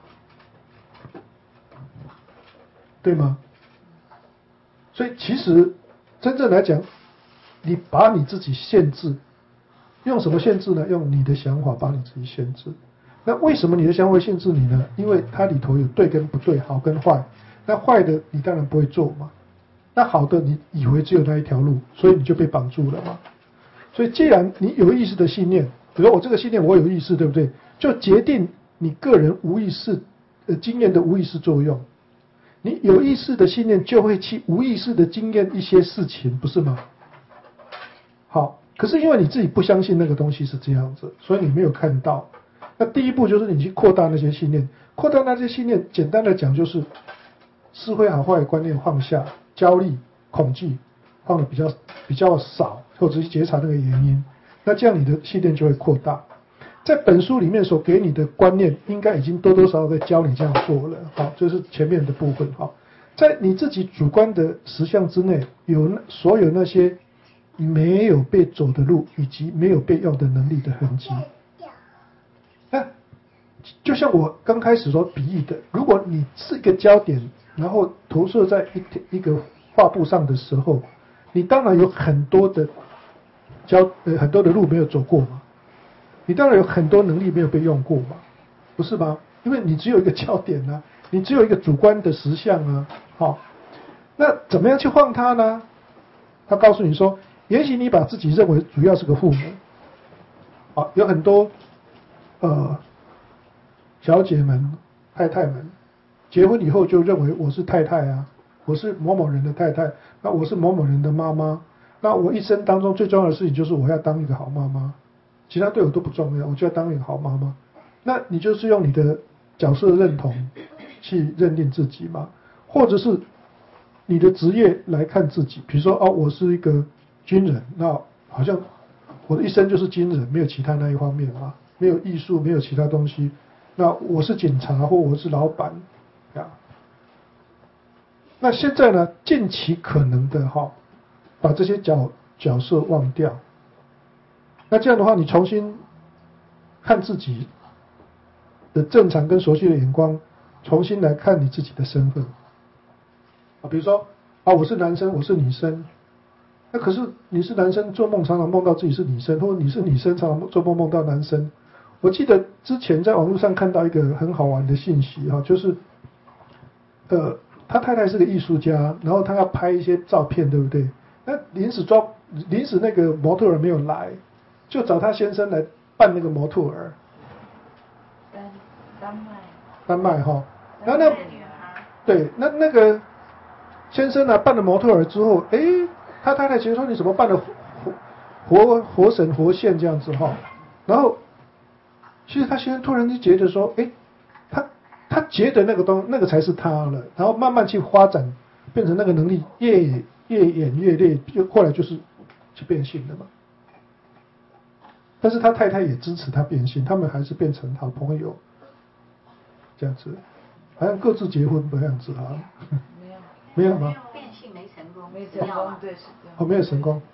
对吗？所以其实真正来讲，你把你自己限制，用什么限制呢？用你的想法把你自己限制。那为什么你的想法会限制你呢？因为它里头有对跟不对，好跟坏。那坏的你当然不会做嘛。那好的你以为只有那一条路，所以你就被绑住了嘛。所以既然你有意识的信念，比如说我这个信念我有意识，对不对？就决定你个人无意识呃经验的无意识作用。你有意识的信念就会去无意识的经验一些事情，不是吗？好，可是因为你自己不相信那个东西是这样子，所以你没有看到。那第一步就是你去扩大那些信念，扩大那些信念，简单的讲就是是非好坏的观念放下，焦虑、恐惧放的比较比较少，或者是觉察那个原因，那这样你的信念就会扩大。在本书里面所给你的观念，应该已经多多少少在教你这样做了。好，这是前面的部分。好，在你自己主观的实相之内，有所有那些没有被走的路，以及没有被要的能力的痕迹。那就像我刚开始所比喻的，如果你是一个焦点，然后投射在一一个画布上的时候，你当然有很多的焦呃很多的路没有走过嘛。你当然有很多能力没有被用过嘛，不是吗？因为你只有一个焦点啊，你只有一个主观的实相啊。好，那怎么样去换它呢？他告诉你说，也许你把自己认为主要是个父母，好，有很多呃小姐们、太太们结婚以后就认为我是太太啊，我是某某人的太太，那我是某某人的妈妈，那我一生当中最重要的事情就是我要当一个好妈妈。其他对我都不重要，我就要当一个好妈妈。那你就是用你的角色认同去认定自己嘛，或者是你的职业来看自己。比如说，哦，我是一个军人，那好像我的一生就是军人，没有其他那一方面嘛，没有艺术，没有其他东西。那我是警察或我是老板呀。那现在呢，尽其可能的哈，把这些角角色忘掉。那这样的话，你重新看自己的正常跟熟悉的眼光，重新来看你自己的身份啊。比如说啊，我是男生，我是女生。那可是你是男生，做梦常常梦到自己是女生，或者你是女生，常常做梦梦到男生。我记得之前在网络上看到一个很好玩的信息哈，就是呃，他太太是个艺术家，然后他要拍一些照片，对不对？那临时抓临时那个模特儿没有来。就找他先生来扮那个模特儿， 丹丹麦， 丹麦哈，然后那对那那个先生呢扮了模特儿之后，哎，他太太觉得说你怎么扮的活活活神活现这样子哈，然后其实他先生突然就觉得说，哎，他他觉得那个东那个才是他了，然后慢慢去发展，变成那个能力越越演越烈，就后来就是去变性了嘛。但是他太太也支持他变性，他们还是变成好朋友，这样子，好像各自结婚的样子啊。 没有， 没有吗？ 变性没成功， 没成功，对，是这样。 哦，没有成功。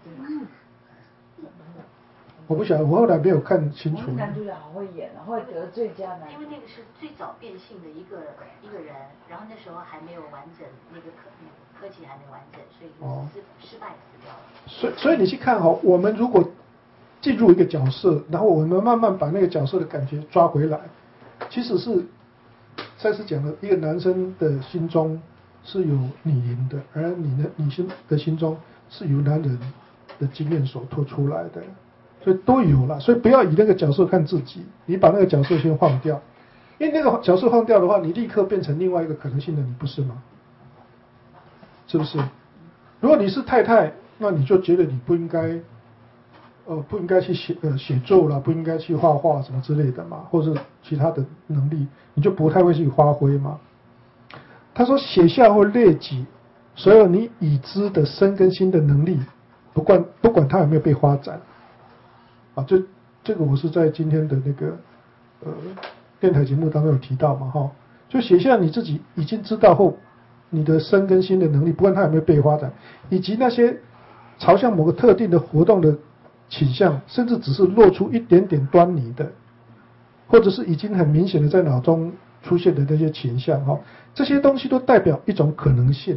我不晓得，我后来没有看清楚。 男主角好会演啊，会得最佳男。 因为那个是最早变性的一个一个人，然后那时候还没有完整，那个科科技还没完整，所以就是失败死掉了。 所以，所以你去看哈、哦，我们如果进入一个角色，然后我们慢慢把那个角色的感觉抓回来，其实是赛斯讲的，一个男生的心中是有女灵的，而你的女性的心中是由男人的经验所托出来的。 所以都有了。所以不要以那个角色看自己，你把那个角色先放掉，因为那个角色放掉的话，你立刻变成另外一个可能性的你，不是吗？是不是？如果你是太太，那你就觉得你不应该，呃，不应该去写呃写作啦，不应该去画画什么之类的嘛，或者其他的能力，你就不太会去发挥嘛。他说写下或列举所有你已知的身跟心的能力，不管不管它有没有被发展，啊，这这个我是在今天的那个呃电台节目当中有提到嘛，哈，就写下你自己已经知道后你的身跟心的能力，不管它有没有被发展，以及那些朝向某个特定的活动的倾向，甚至只是露出一点点端倪的，或者是已经很明显的在脑中出现的那些倾向，哈，这些东西都代表一种可能性，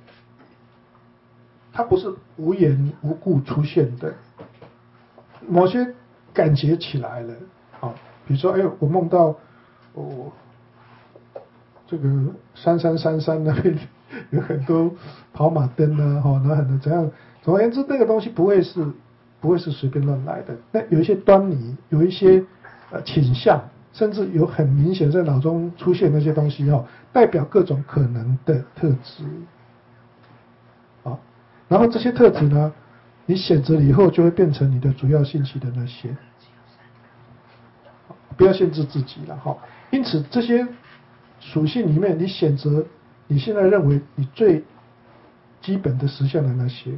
它不是无缘无故出现的，某些感觉起来了，啊，比如说，哎，我梦到我。哦这个三三三三那边有很多跑马灯啊，哈，然后很多怎样，总而言之，那个东西不会是不会是随便乱来的。那有一些端倪，有一些呃倾向，甚至有很明显在脑中出现那些东西，哈，代表各种可能的特质。好，然后这些特质呢，你选择了以后就会变成你的主要兴趣的那些，不要限制自己了，哈。因此这些属性里面，你选择你现在认为你最基本的实相的那些，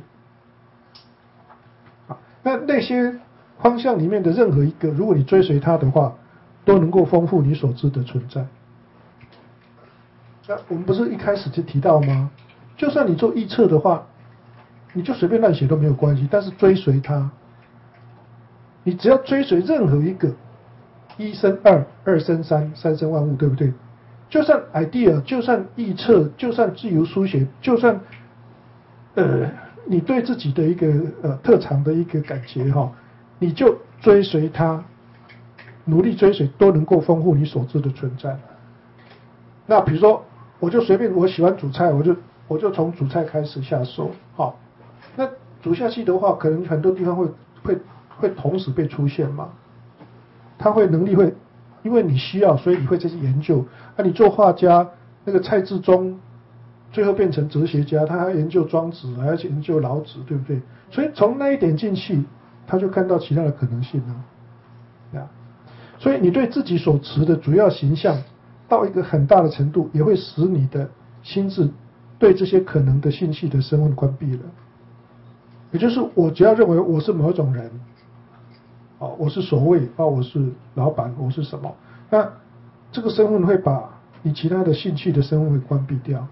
啊，那那些方向里面的任何一个，如果你追随它的话，都能够丰富你所知的存在。那我们不是一开始就提到吗？就算你做预测的话，你就随便乱写都没有关系，但是追随它，你只要追随任何一个，一生二，二生三，三生万物，对不对？就算 idea， 就算预测，就算自由书写，就算呃你对自己的一个呃特长的一个感觉哈，你就追随它，努力追随，都能够丰富你所知的存在。那比如说，我就随便我喜欢煮菜，我就我就从煮菜开始下手，好，那煮下去的话，可能很多地方会会会同时被出现嘛，它会能力会。因为你需要，所以你会再去研究。啊，你做画家，那个蔡志忠，最后变成哲学家，他还要研究庄子，还要去研究老子，对不对？所以从那一点进去，他就看到其他的可能性了。啊，所以你对自己所持的主要形象，到一个很大的程度，也会使你的心智对这些可能的兴趣的身份关闭了。也就是我只要认为我是某种人。哦，我是所谓啊，我是老板，我是什么？那这个身份会把你其他的兴趣的身份会关闭掉。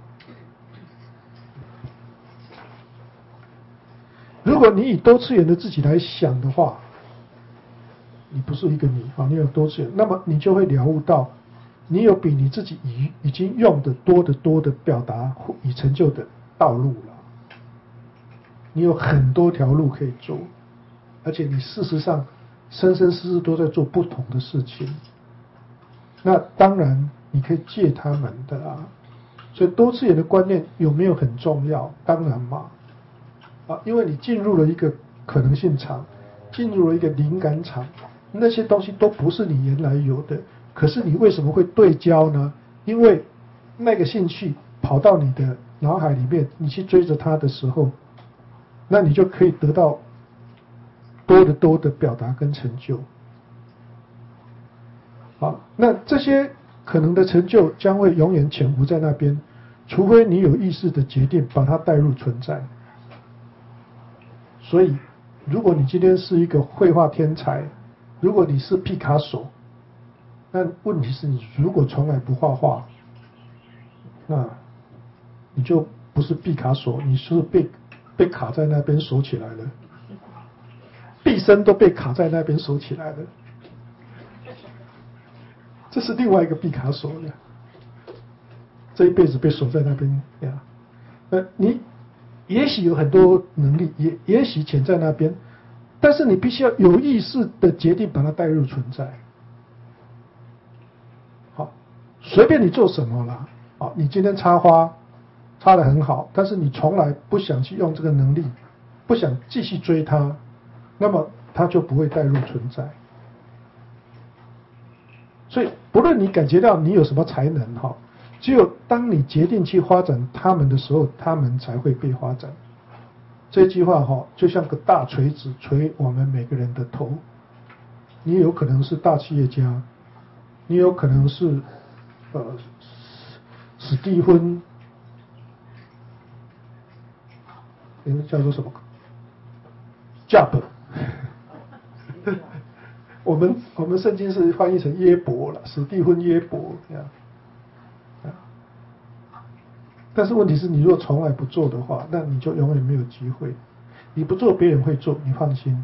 如果你以多次元的自己来想的话，你不是一个你啊，你有多次元，那么你就会了悟到，你有比你自己已已经用的多得多的表达与成就的道路了。你有很多条路可以走，而且你事实上。生生世世都在做不同的事情，那当然你可以借他们的啊，所以多次元的观念有没有很重要？当然嘛，啊，因为你进入了一个可能性场，进入了一个灵感场，那些东西都不是你原来有的，可是你为什么会对焦呢？因为那个兴趣跑到你的脑海里面，你去追着它的时候，那你就可以得到。多得多的表达跟成就，好，那这些可能的成就将会永远潜伏在那边，除非你有意识的决定把它带入存在。所以，如果你今天是一个绘画天才，如果你是毕卡索，那问题是你如果从来不画画，那你就不是毕卡索，你是被被卡在那边锁起来了。毕生都被卡在那边锁起来了，这是另外一个毕卡索的，这一辈子被锁在那边呀。呃，你也许有很多能力，也也许潜在那边，但是你必须要有意识的决定把它带入存在。好，随便你做什么啦，啊，你今天插花插得很好，但是你从来不想去用这个能力，不想继续追它。那么它就不会带入存在。所以不论你感觉到你有什么才能哈，只有当你决定去发展他们的时候，他们才会被发展。这句话哈，就像个大锤子锤我们每个人的头。你有可能是大企业家，你有可能是呃史蒂芬，那个叫做什么？加本。我们我们圣经是翻译成耶伯了，史蒂芬耶伯这样。但是问题是你如果从来不做的话，那你就永远没有机会。你不做，别人会做，你放心。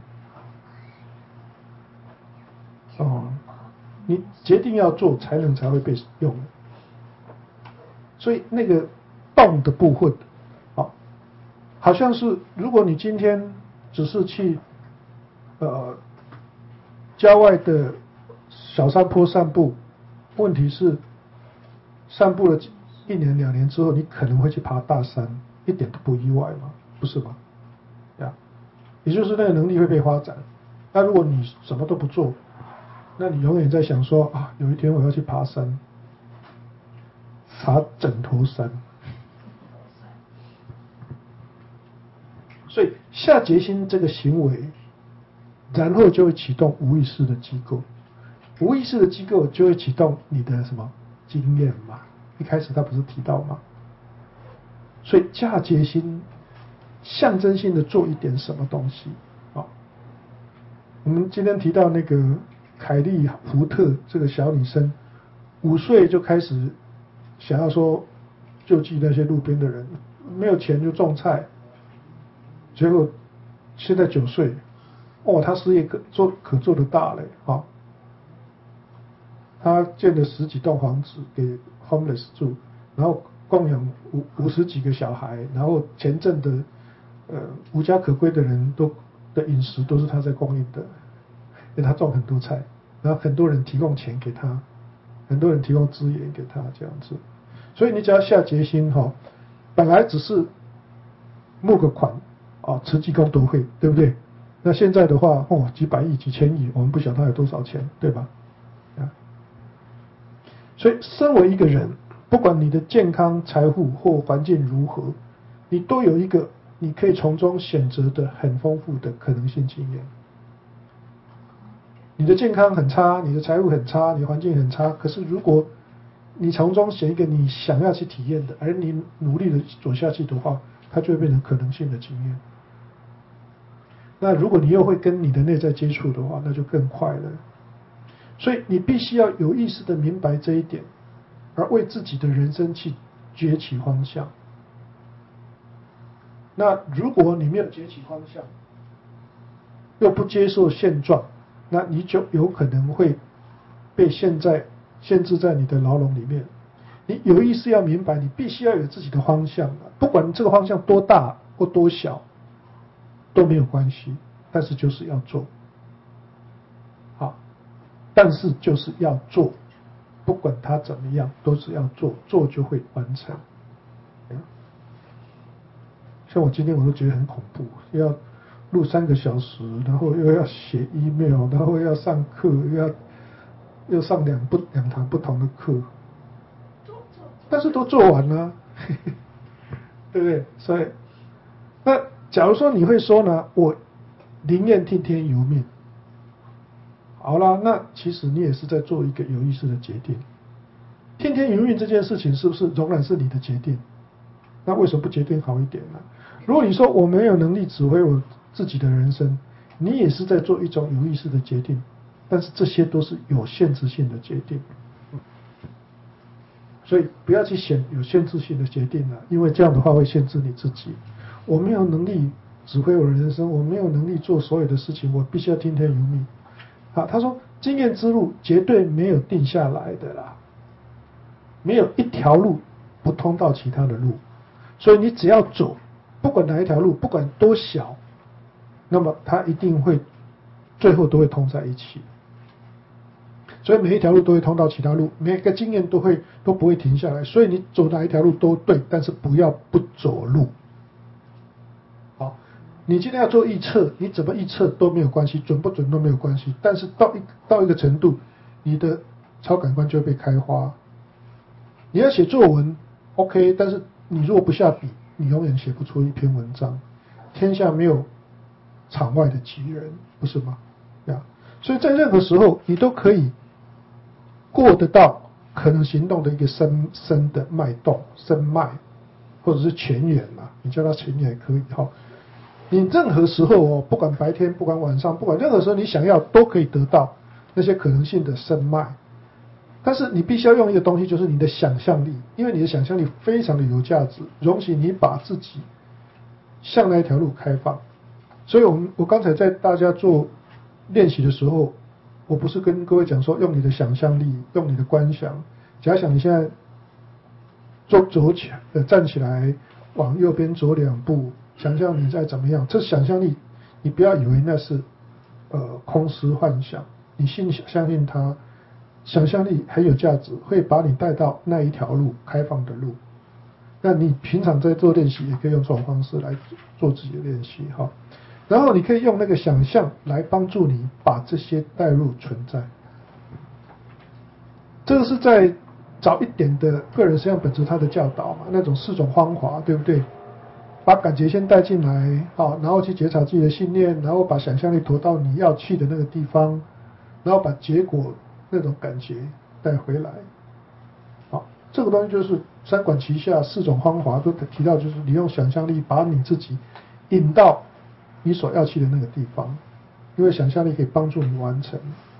哦，你决定要做，才能才会被用。所以那个动的部分，好，好像是如果你今天只是去呃郊外的小山坡散步，问题是散步了一年两年之后，你可能会去爬大山，一点都不意外嘛，不是吗？呀，也就是那个能力会被发展。那如果你什么都不做，那你永远在想说啊，有一天我要去爬山，爬枕头山。所以下决心这个行为，然后就会启动无意识的机构，无意识的机构就会启动你的什么经验嘛？一开始他不是提到吗？所以下决心象征性的做一点什么东西啊。我们今天提到那个凯利福特这个小女生，五岁就开始想要说救济那些路边的人，没有钱就种菜，结果现在九岁，哦，她事业可做可做得大了啊！她建了十几栋房子给 homeless 住，然后供养五五十几个小孩，然后前镇的呃无家可归的人都的饮食都是她在供应的。因为他种很多菜，然后很多人提供钱给他，很多人提供资源给他这样子，所以你只要下决心哈，本来只是募个款啊，慈济功德会，对不对？那现在的话，哦，几百亿、几千亿，我们不晓得他有多少钱，对吧？啊，所以身为一个人，不管你的健康、财富或环境如何，你都有一个你可以从中选择的很丰富的可能性经验。你的健康很差，你的财务很差，你的环境很差，可是如果你从中选一个你想要去体验的，而你努力的走下去的话，它就会变成可能性的经验。那如果你又会跟你的内在接触的话，那就更快了。所以你必须要有意识的明白这一点，而为自己的人生去崛起方向。那如果你没有崛起方向，又不接受现状，那你就有可能会被现在限制在你的牢笼里面。你有意识要明白，你必须要有自己的方向，不管这个方向多大或多小都没有关系，但是就是要做。好，但是就是要做，不管它怎么样，都是要做，做就会完成。像我今天我都觉得很恐怖，要录三个小时，然后又要写 email， 然后要上课，又要又上两不两堂不同的课，但是都做完了，对不对？所以，那假如说你会说呢，我宁愿听天由命，好啦，那其实你也是在做一个有意识的决定。听天由命这件事情是不是仍然是你的决定？那为什么不决定好一点呢？如果你说我没有能力指挥我自己的人生，你也是在做一种有意识的决定，但是这些都是有限制性的决定，所以不要去选有限制性的决定了，因为这样的话会限制你自己。我没有能力指挥我的人生，我没有能力做所有的事情，我必须要听天由命。好，他说经验之路绝对没有定下来的啦，没有一条路不通到其他的路，所以你只要走，不管哪一条路，不管多小，那么它一定会最后都会通在一起。所以每一条路都会通到其他路，每个经验都会都不会停下来，所以你走哪一条路都对，但是不要不走路。好， 你今天要做预测，你怎么预测都没有关系，准不准都没有关系。但是到一到一个程度，你的超感官就会被开花。你要写作文 ，OK， 但是你如果不下笔，你永远写不出一篇文章。天下没有场外的奇人，不是吗？呀，所以在任何时候，你都可以过得到可能行动的一个深深的脉动、深脉，或者是前缘嘛，你叫它前缘也可以哈。你任何时候哦，不管白天，不管晚上，不管任何时候，你想要都可以得到那些可能性的深脉。但是你必须要用一个东西，就是你的想象力，因为你的想象力非常的有价值，容许你把自己向那一条路开放。所以我们我刚才在大家做练习的时候，我不是跟各位讲说用你的想象力，用你的观想，假想你现在走走起来，呃，站起来往右边走两步，想象你在怎么样，这想象力你不要以为那是呃空思幻想，你信相信它。想象力很有价值，会把你带到那一条路，开放的路。那你平常在做练习，也可以用这种方式来做自己的练习哈。然后你可以用那个想象来帮助你把这些带入存在。这个是在早一点的个人实相本质它的教导嘛，那种四种方法，对不对？把感觉先带进来，好，然后去觉察自己的信念，然后把想象力投到你要去的那个地方，然后把结果。那种感觉带回来，好，这个东西就是三管齐下，四种方法都提到，就是你用想象力把你自己引到你所要去的那个地方，因为想象力可以帮助你完成。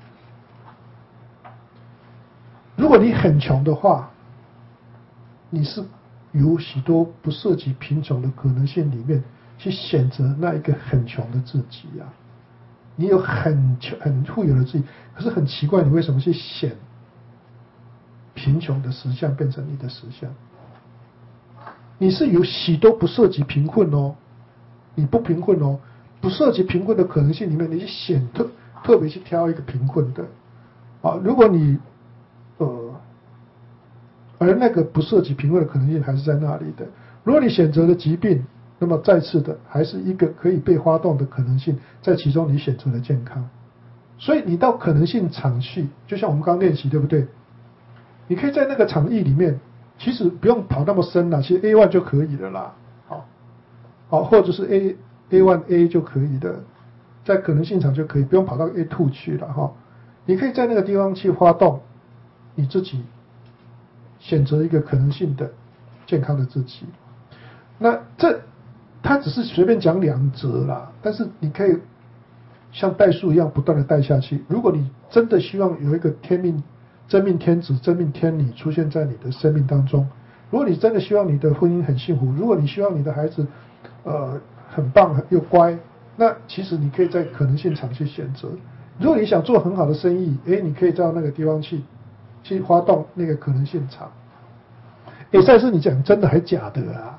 如果你很穷的话，你是有许多不涉及贫穷的可能性里面去选择那一个很穷的自己啊。你有很穷很富有的自己，可是很奇怪，你为什么去选贫穷的实相变成你的实相？你是有许多不涉及贫困哦，你不贫困哦，不涉及贫困的可能性里面，你去选特特别去挑一个贫困的啊。如果你呃，而那个不涉及贫困的可能性还是在那里的。如果你选择了疾病，那么再次的还是一个可以被发动的可能性，在其中你选择了健康。所以你到可能性场去，就像我们刚练习，对不对？你可以在那个场域里面，其实不用跑那么深啦，其实 A 一 就可以了啦，好，好，或者是 A A 一 A 就可以的，在可能性场就可以，不用跑到 A 二 去了哈。你可以在那个地方去发动你自己，选择一个可能性的健康的自己。那这他只是随便讲两则啦，但是你可以像代数一样不断的带下去。如果你真的希望有一个天命真命天子真命天女出现在你的生命当中，如果你真的希望你的婚姻很幸福，如果你希望你的孩子呃很棒又乖，那其实你可以在可能性场去选择。如果你想做很好的生意，诶，你可以到那个地方去去发动那个可能性场。诶，赛斯你讲真的还假的啊？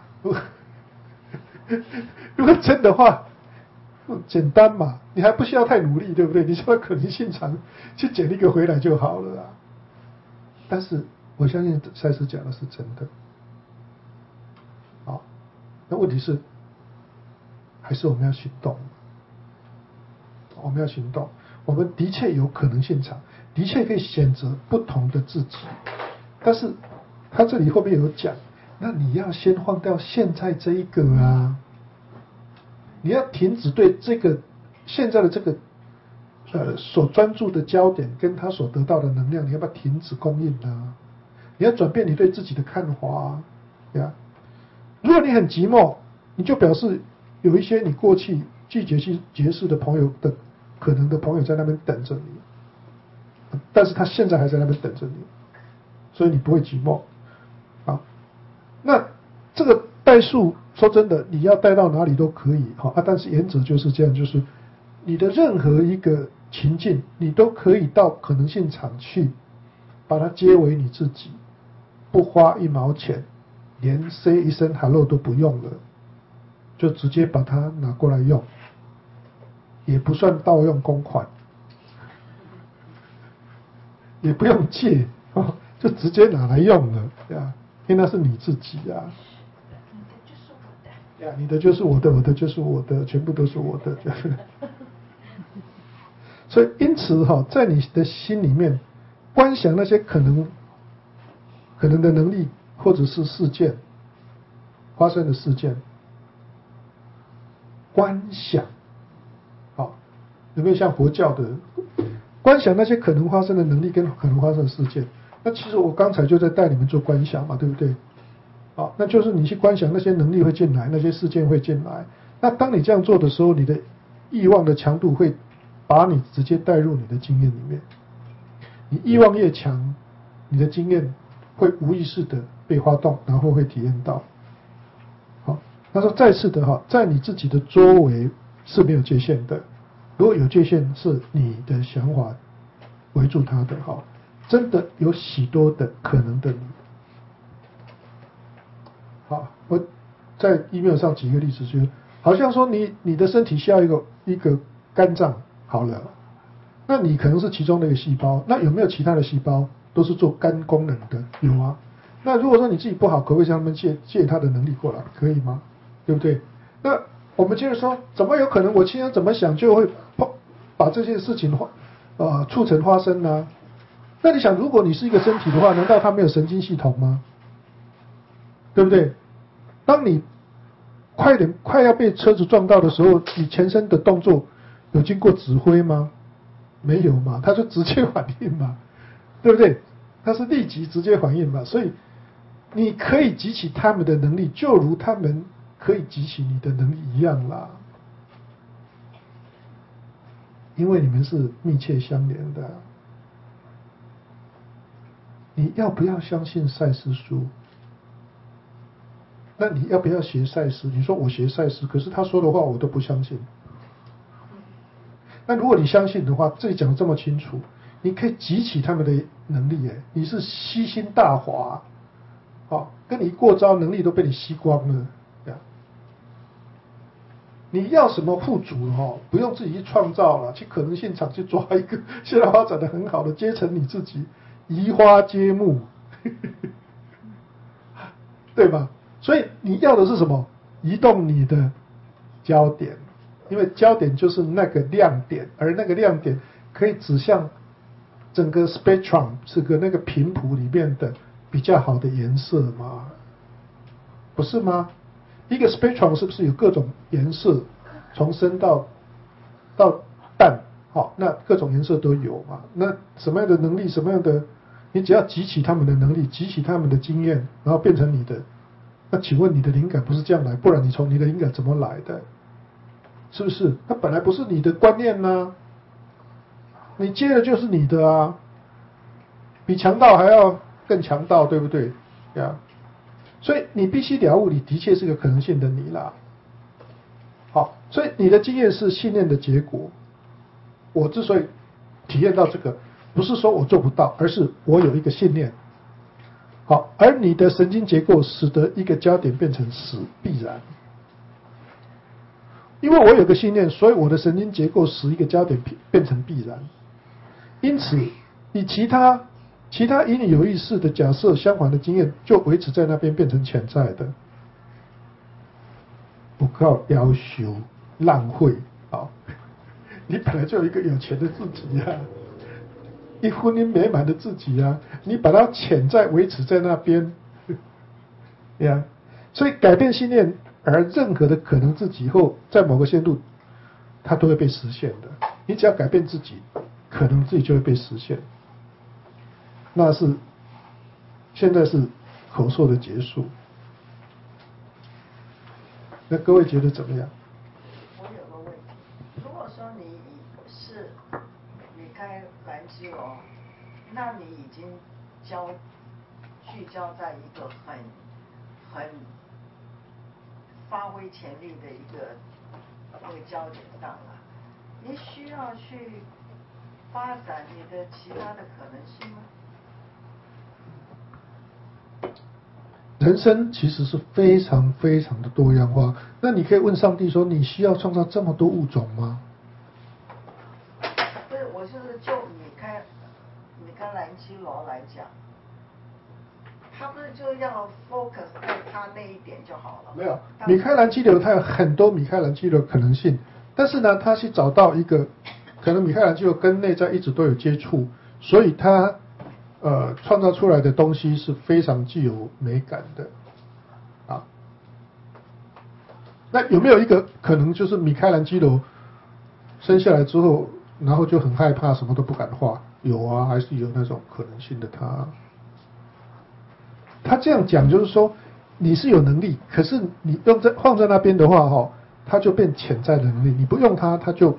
如果真的话，简单嘛，你还不需要太努力，对不对？你就到可能性场去捡一个回来就好了啊。但是我相信赛斯讲的是真的。好，那问题是，还是我们要行动？我们要行动。我们的确有可能性场，的确可以选择不同的自己，但是他这里后面有讲。那你要先放掉现在这一个啊，你要停止对这个现在的这个呃所专注的焦点跟他所得到的能量，你要不要停止供应啊？你要转变你对自己的看法啊呀。如果你很寂寞，你就表示有一些你过去拒绝去结识的朋友的可能的朋友在那边等着你，但是他现在还在那边等着你，所以你不会寂寞啊。那这个代数说真的，你要带到哪里都可以哈啊，但是原则就是这样，就是你的任何一个情境，你都可以到可能性场去，把它接为你自己，不花一毛钱，连 say 一声 hello 都不用了，就直接把它拿过来用，也不算盗用公款，也不用借，哦，就直接拿来用了呀。因为那是你自己啊， 呀，你的就是我的，我的就是我的，全部都是我的，这样。所以因此哈、哦，在你的心里面，观想那些可能可能的能力或者是事件发生的事件，观想，好，有没有像佛教的观想那些可能发生的能力跟可能发生的事件？那其实我刚才就在带你们做观想嘛，对不对？好，那就是你去观想那些能力会进来，那些事件会进来。那当你这样做的时候，你的欲望的强度会把你直接带入你的经验里面。你欲望越强，你的经验会无意识的被发动，然后会体验到。好，他说再次的哈，在你自己的周围是没有界限的，如果有界限，是你的想法围住它的哈。真的有许多的可能的你。好，我在 email 上举一个例子，就是好像说你你的身体需要一个一个肝脏好了，那你可能是其中的一个细胞，那有没有其他的细胞都是做肝功能的？有啊。那如果说你自己不好，可不可以向他们借借他的能力过来？可以吗？对不对？那我们接着说，怎么有可能我今天怎么想就会把这件事情呃促成发生呢？那你想，如果你是一个身体的话，难道它没有神经系统吗？对不对？当你快点快要被车子撞到的时候，你全身的动作有经过指挥吗？没有嘛，它就直接反应嘛，对不对？它是立即直接反应嘛，所以你可以激起他们的能力，就如他们可以激起你的能力一样啦，因为你们是密切相连的。你要不要相信赛斯书？那你要不要学赛斯？你说我学赛斯，可是他说的话我都不相信。那如果你相信的话，这里讲的这么清楚，你可以激起他们的能力，哎，你是吸星大华，好，跟你过招能力都被你吸光了，这样。你要什么富足哦，不用自己去创造了，去可能现场去抓一个现在发展的很好的阶层，你自己移花接木，对吧？所以你要的是什么？移动你的焦点，因为焦点就是那个亮点，而那个亮点可以指向整个 spectrum 这个那个频谱里面的比较好的颜色嘛，不是吗？一个 spectrum 是不是有各种颜色，从深到到淡，好，那各种颜色都有嘛？那什么样的能力，什么样的，你只要集起他们的能力，集起他们的经验，然后变成你的。那请问你的灵感不是这样来，不然你从你的灵感怎么来的？是不是？它本来不是你的观念呢、啊，你接的就是你的啊，比强盗还要更强盗，对不对？呀，所以你必须了悟，你的确是个可能性的你啦。好，所以你的经验是信念的结果。我之所以体验到这个，不是说我做不到，而是我有一个信念。好，而你的神经结构使得一个焦点变成死必然，因为我有个信念，所以我的神经结构使一个焦点变成必然。因此，你其他其他与你有意识的假设相反的经验，就维持在那边变成潜在的，不靠要求浪费。好，你本来就有一个有钱的自己啊。一婚姻美满的自己啊，你把它潜在维持在那边，呀，所以改变信念，而任何的可能自己后，在某个限度，它都会被实现的。你只要改变自己，可能自己就会被实现。那是现在是口授的结束，那各位觉得怎么样？ 我有个问题，如果说你是离开蓝基楼，那你已经焦聚焦在一个很很发挥潜力的一个那个焦点上了，你需要去发展你的其他的可能性吗？ 人生其实是非常非常的多样化。那你可以问上帝说：你需要创造这么多物种吗？ 不是，我就是就你开你开蓝基楼来讲， 他不是就要 focus 在他那一点就好了？ 没有，米开朗基罗他有很多米开朗基罗可能性，但是呢，他是找到一个，可能米开朗基罗跟内在一直都有接触，所以他呃创造出来的东西是非常具有美感的，啊。那有没有一个可能就是米开朗基罗生下来之后，然后就很害怕，什么都不敢画？有啊，还是有那种可能性的他。他这样讲就是说，你是有能力，可是你用在放在那边的话，哈，它就变潜在的能力，你不用它，它就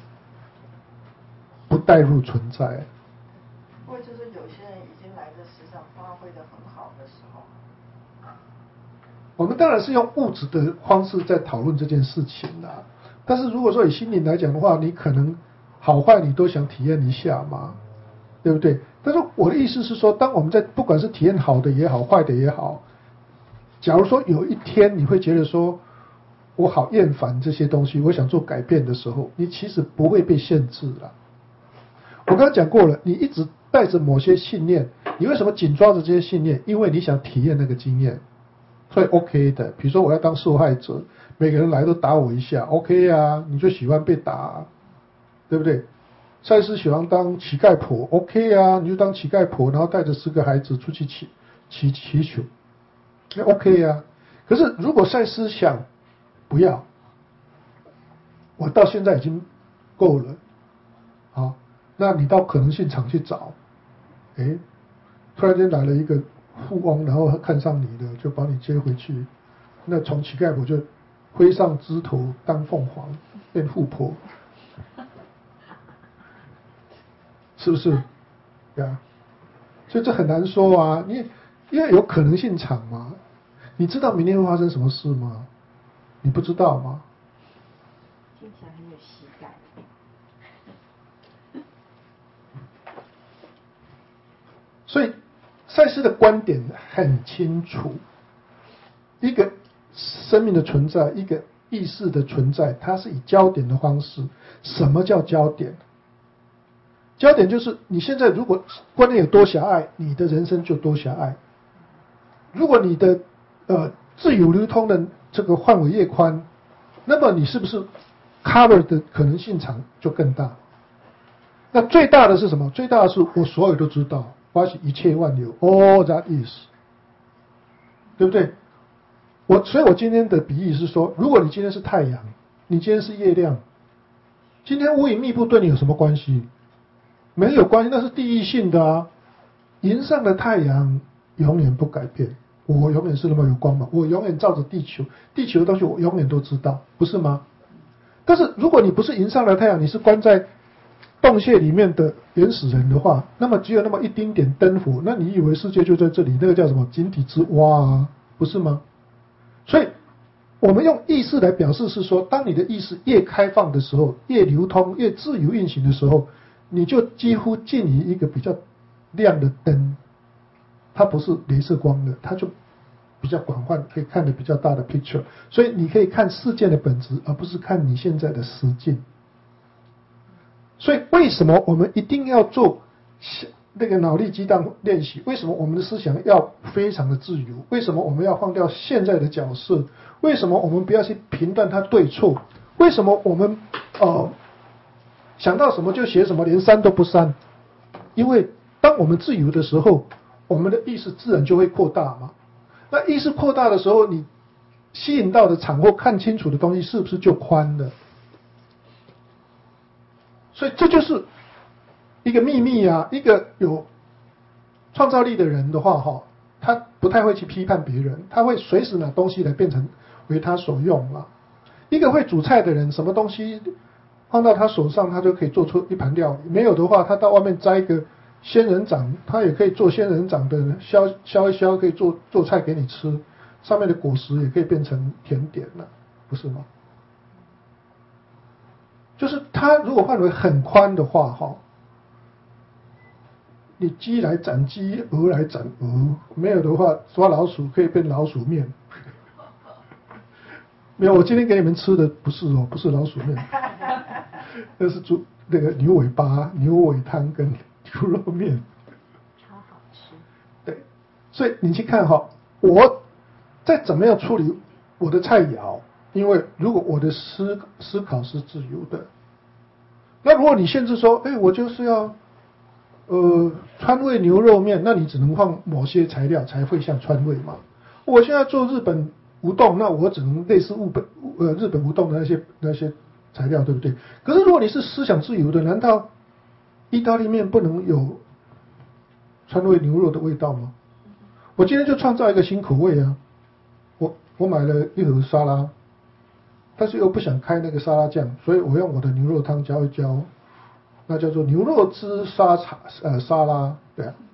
不带入存在。 或者就是有些人已经来这世上发挥的很好的时候， 我们当然是用物质的方式在讨论这件事情啦。但是如果说以心灵来讲的话，你可能好坏你都想体验一下嘛，对不对？但是我的意思是说，当我们在不管是体验好的也好，坏的也好，假如说有一天你会觉得说，我好厌烦这些东西，我想做改变的时候，你其实不会被限制了。我刚刚讲过了，你一直带着某些信念，你为什么紧抓着这些信念？因为你想体验那个经验，所以 OK 的。比如说我要当受害者，每个人来都打我一下 ，OK 啊，你就喜欢被打啊，对不对？赛斯喜欢当乞丐婆 ，OK 啊，你就当乞丐婆，然后带着十个孩子出去祈祈祈求，那 OK 啊。可是如果赛斯想不要，我到现在已经够了，好，那你到可能性场去找，哎，突然间来了一个富翁，然后看上你的，就把你接回去，那从乞丐婆就挥上枝头当凤凰，变富婆。是不是？对啊，所以这很难说啊，因为因为有可能性场嘛。你知道明天会发生什么事吗？你不知道吗？ 听起来很有喜感。 所以赛斯的观点很清楚，一个生命的存在，一个意识的存在，它是以焦点的方式。什么叫焦点？焦点就是你现在如果观念有多狭隘，你的人生就多狭隘。如果你的呃自由流通的这个范围越宽，那么你是不是 cover 的可能性场就更大？那最大的是什么？最大的是我所有都知道，发现一切万有 ，all that is， 对不对？我所以，我今天的比喻是说，如果你今天是太阳，你今天是月亮，今天乌云密布对你有什么关系？没有关系，那是地域性的啊。云上的太阳永远不改变，我永远是那么有光芒，我永远照着地球，地球的东西我永远都知道，不是吗？但是如果你不是云上的太阳，你是关在洞穴里面的原始人的话，那么只有那么一丁点灯火，那你以为世界就在这里？那个叫什么井底之蛙啊，不是吗？所以我们用意识来表示是说，当你的意识越开放的时候，越流通，越自由运行的时候，你就几乎近于一个比较亮的灯，它不是雷射光的，它就比较广泛，可以看得比较大的 picture。所以你可以看事件的本质，而不是看你现在的实境。所以为什么我们一定要做那个脑力激荡练习？为什么我们的思想要非常的自由？为什么我们要放掉现在的角色？为什么我们不要去评断它对错？为什么我们呃想到什么就写什么，连删都不删？因为当我们自由的时候，我们的意识自然就会扩大嘛。那意识扩大的时候，你吸引到的场或看清楚的东西是不是就宽了？所以这就是一个秘密啊！一个有创造力的人的话，哈，他不太会去批判别人，他会随时拿东西来变成为他所用嘛。一个会煮菜的人，什么东西放到他手上，他就可以做出一盘料理。没有的话，他到外面摘一个仙人掌，他也可以做仙人掌的削削一削，可以做做菜给你吃，上面的果实也可以变成甜点了，不是吗？就是他如果范围很宽的话，哈，你鸡来斩鸡，鹅来斩鹅，没有的话，抓老鼠可以变老鼠面。没有，我今天给你们吃的不是哦，不是老鼠面，那是猪那个牛尾巴、牛尾汤跟牛肉面， 超好吃。 对， 所以你去看哈，我再怎么样处理我的菜肴，因为如果我的思思考是自由的，那如果你限制说，哎，我就是要呃川味牛肉面，那你只能放某些材料才会像川味嘛。我现在做日本乌冬，那我只能类似日本呃日本乌冬的那些那些材料，对不对？可是如果你是思想自由的，难道意大利面不能有川味牛肉的味道吗？我今天就创造一个新口味啊！我我买了一盒沙拉，但是又不想开那个沙拉酱，所以我用我的牛肉汤浇一浇，那叫做牛肉汁沙茶呃沙拉，对啊。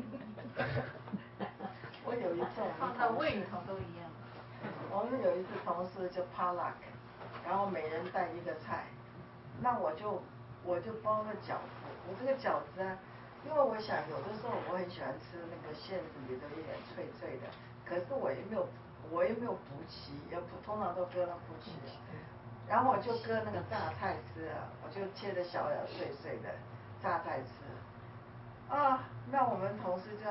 我有一次放在胃里头都一样。 我们有一次同事就 potluck， 然后每人带一个菜，那我就我就包了饺子。我这个饺子啊，因为我想有的时候我很喜欢吃那个馅子里头有点脆脆的，可是我又没有我又没有补齐，也不通常都搁了补齐，然后我就搁那个榨菜丝啊，我就切的小小碎碎的榨菜丝，啊，那我们同事就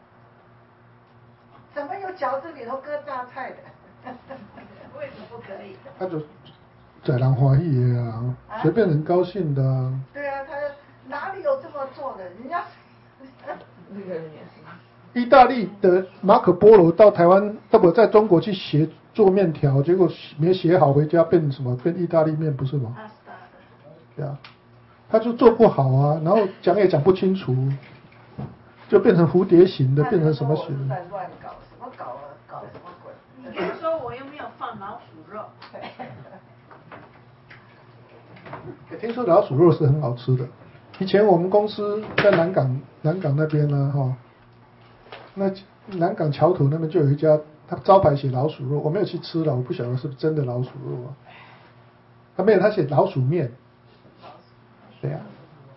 怎么有饺子里头搁榨菜的？ 为什么不可以？ 他就在人欢喜的啊，随便人高兴的啊。 对啊，他哪里有这么做的？人家那个人也是。 意大利的马可波罗到台湾，那不在中国去学做面条，结果没学好，回家变什么？变意大利面不是吗？对啊，他就做不好啊，然后讲也讲不清楚，就变成蝴蝶形的，变成什么形？ 在乱搞，什么搞了，搞什么鬼？ 你别说我又没有放老鼠肉。 听说老鼠肉是很好吃的。以前我们公司在南港南港那边呢，哈，那南港桥头那边就有一家，他招牌写老鼠肉，我没有去吃了，我不晓得是不是真的老鼠肉啊。他没有，他写老鼠面。对呀、啊，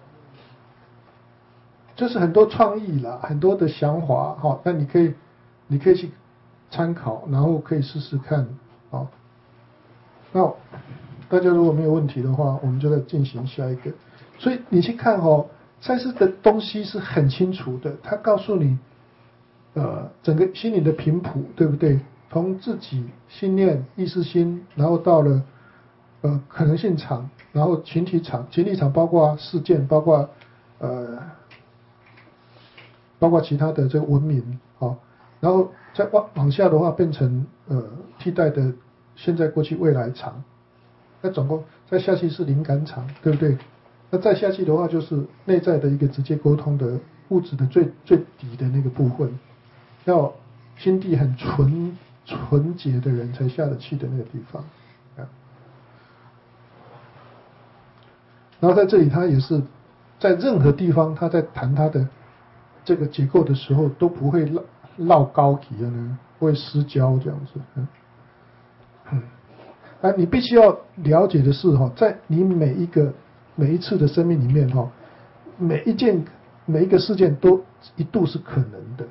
就是很多创意啦，很多的想法哈，那你可以你可以去参考，然后可以试试看，好。那大家如果没有问题的话，我们就再进行下一个。所以你去看哦，赛斯的东西是很清楚的，他告诉你，呃，整个心理的频谱，对不对？从自己信念、意识心，然后到了呃可能性场，然后群体场，群体场包括事件，包括呃包括其他的这个文明，好，然后再往往下的话变成呃替代的现在、过去、未来场。那总共再下去是灵感场，对不对？那再下去的话就是内在的一个直接沟通的物质的最最底的那个部分，要心地很纯纯洁的人才下得去的那个地方。然后在这里他也是在任何地方他在谈他的这个结构的时候都不会绕绕高级的呢，不会失焦这样子。嗯嗯啊，你必须要了解的是哈，在你每一个每一次的生命里面哈，每一件每一个事件都一度是可能的。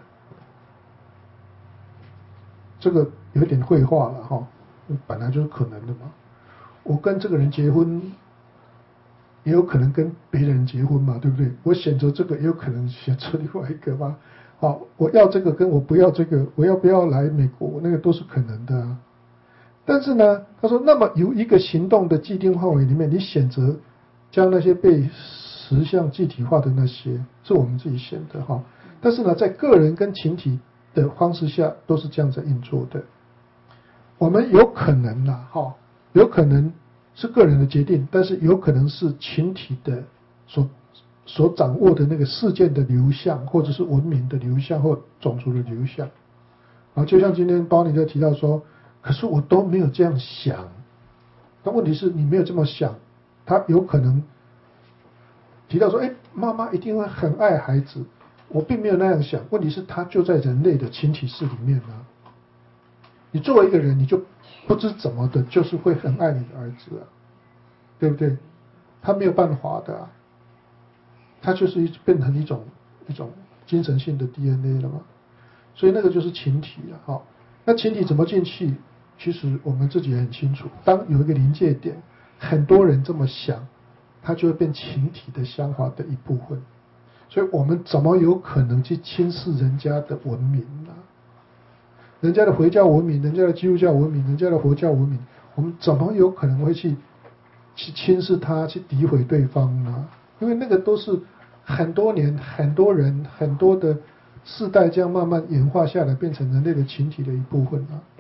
这个有点绘画了哈，本来就是可能的嘛。我跟这个人结婚，也有可能跟别人结婚嘛，对不对？我选择这个，也有可能选择另外一个嘛。好，我要这个跟我不要这个，我要不要来美国，那个都是可能的啊。但是呢，他说，那么有一个行动的既定范围里面，你选择将那些被实相具体化的那些，是我们自己选的哈。但是呢，在个人跟群体的方式下，都是这样在运作的。我们有可能啦，哈，有可能是个人的决定，但是有可能是群体的所所掌握的那个事件的流向，或者是文明的流向，或种族的流向。啊，就像今天包尼在提到说。可是我都没有这样想，但问题是你没有这么想，他有可能提到说，哎，妈妈一定会很爱孩子，我并没有那样想。问题是他就在人类的群体式里面啊，你作为一个人，你就不知怎么的，就是会很爱你的儿子啊，对不对？他没有办法的啊，他就是一变成一种一种精神性的 D N A 了嘛，所以那个就是群体了哈。那群体怎么进去？其实我们自己也很清楚，当有一个临界点，很多人这么想，它就会变群体的想法的一部分。所以我们怎么有可能去轻视人家的文明呢、啊？ 人家的回教文明，人家的基督教文明，人家的佛教文明，我们怎么有可能会去去轻视它，去诋毁对方呢？因为那个都是很多年、很多人、很多的世代这样慢慢演化下来，变成人类的群体的一部分啊。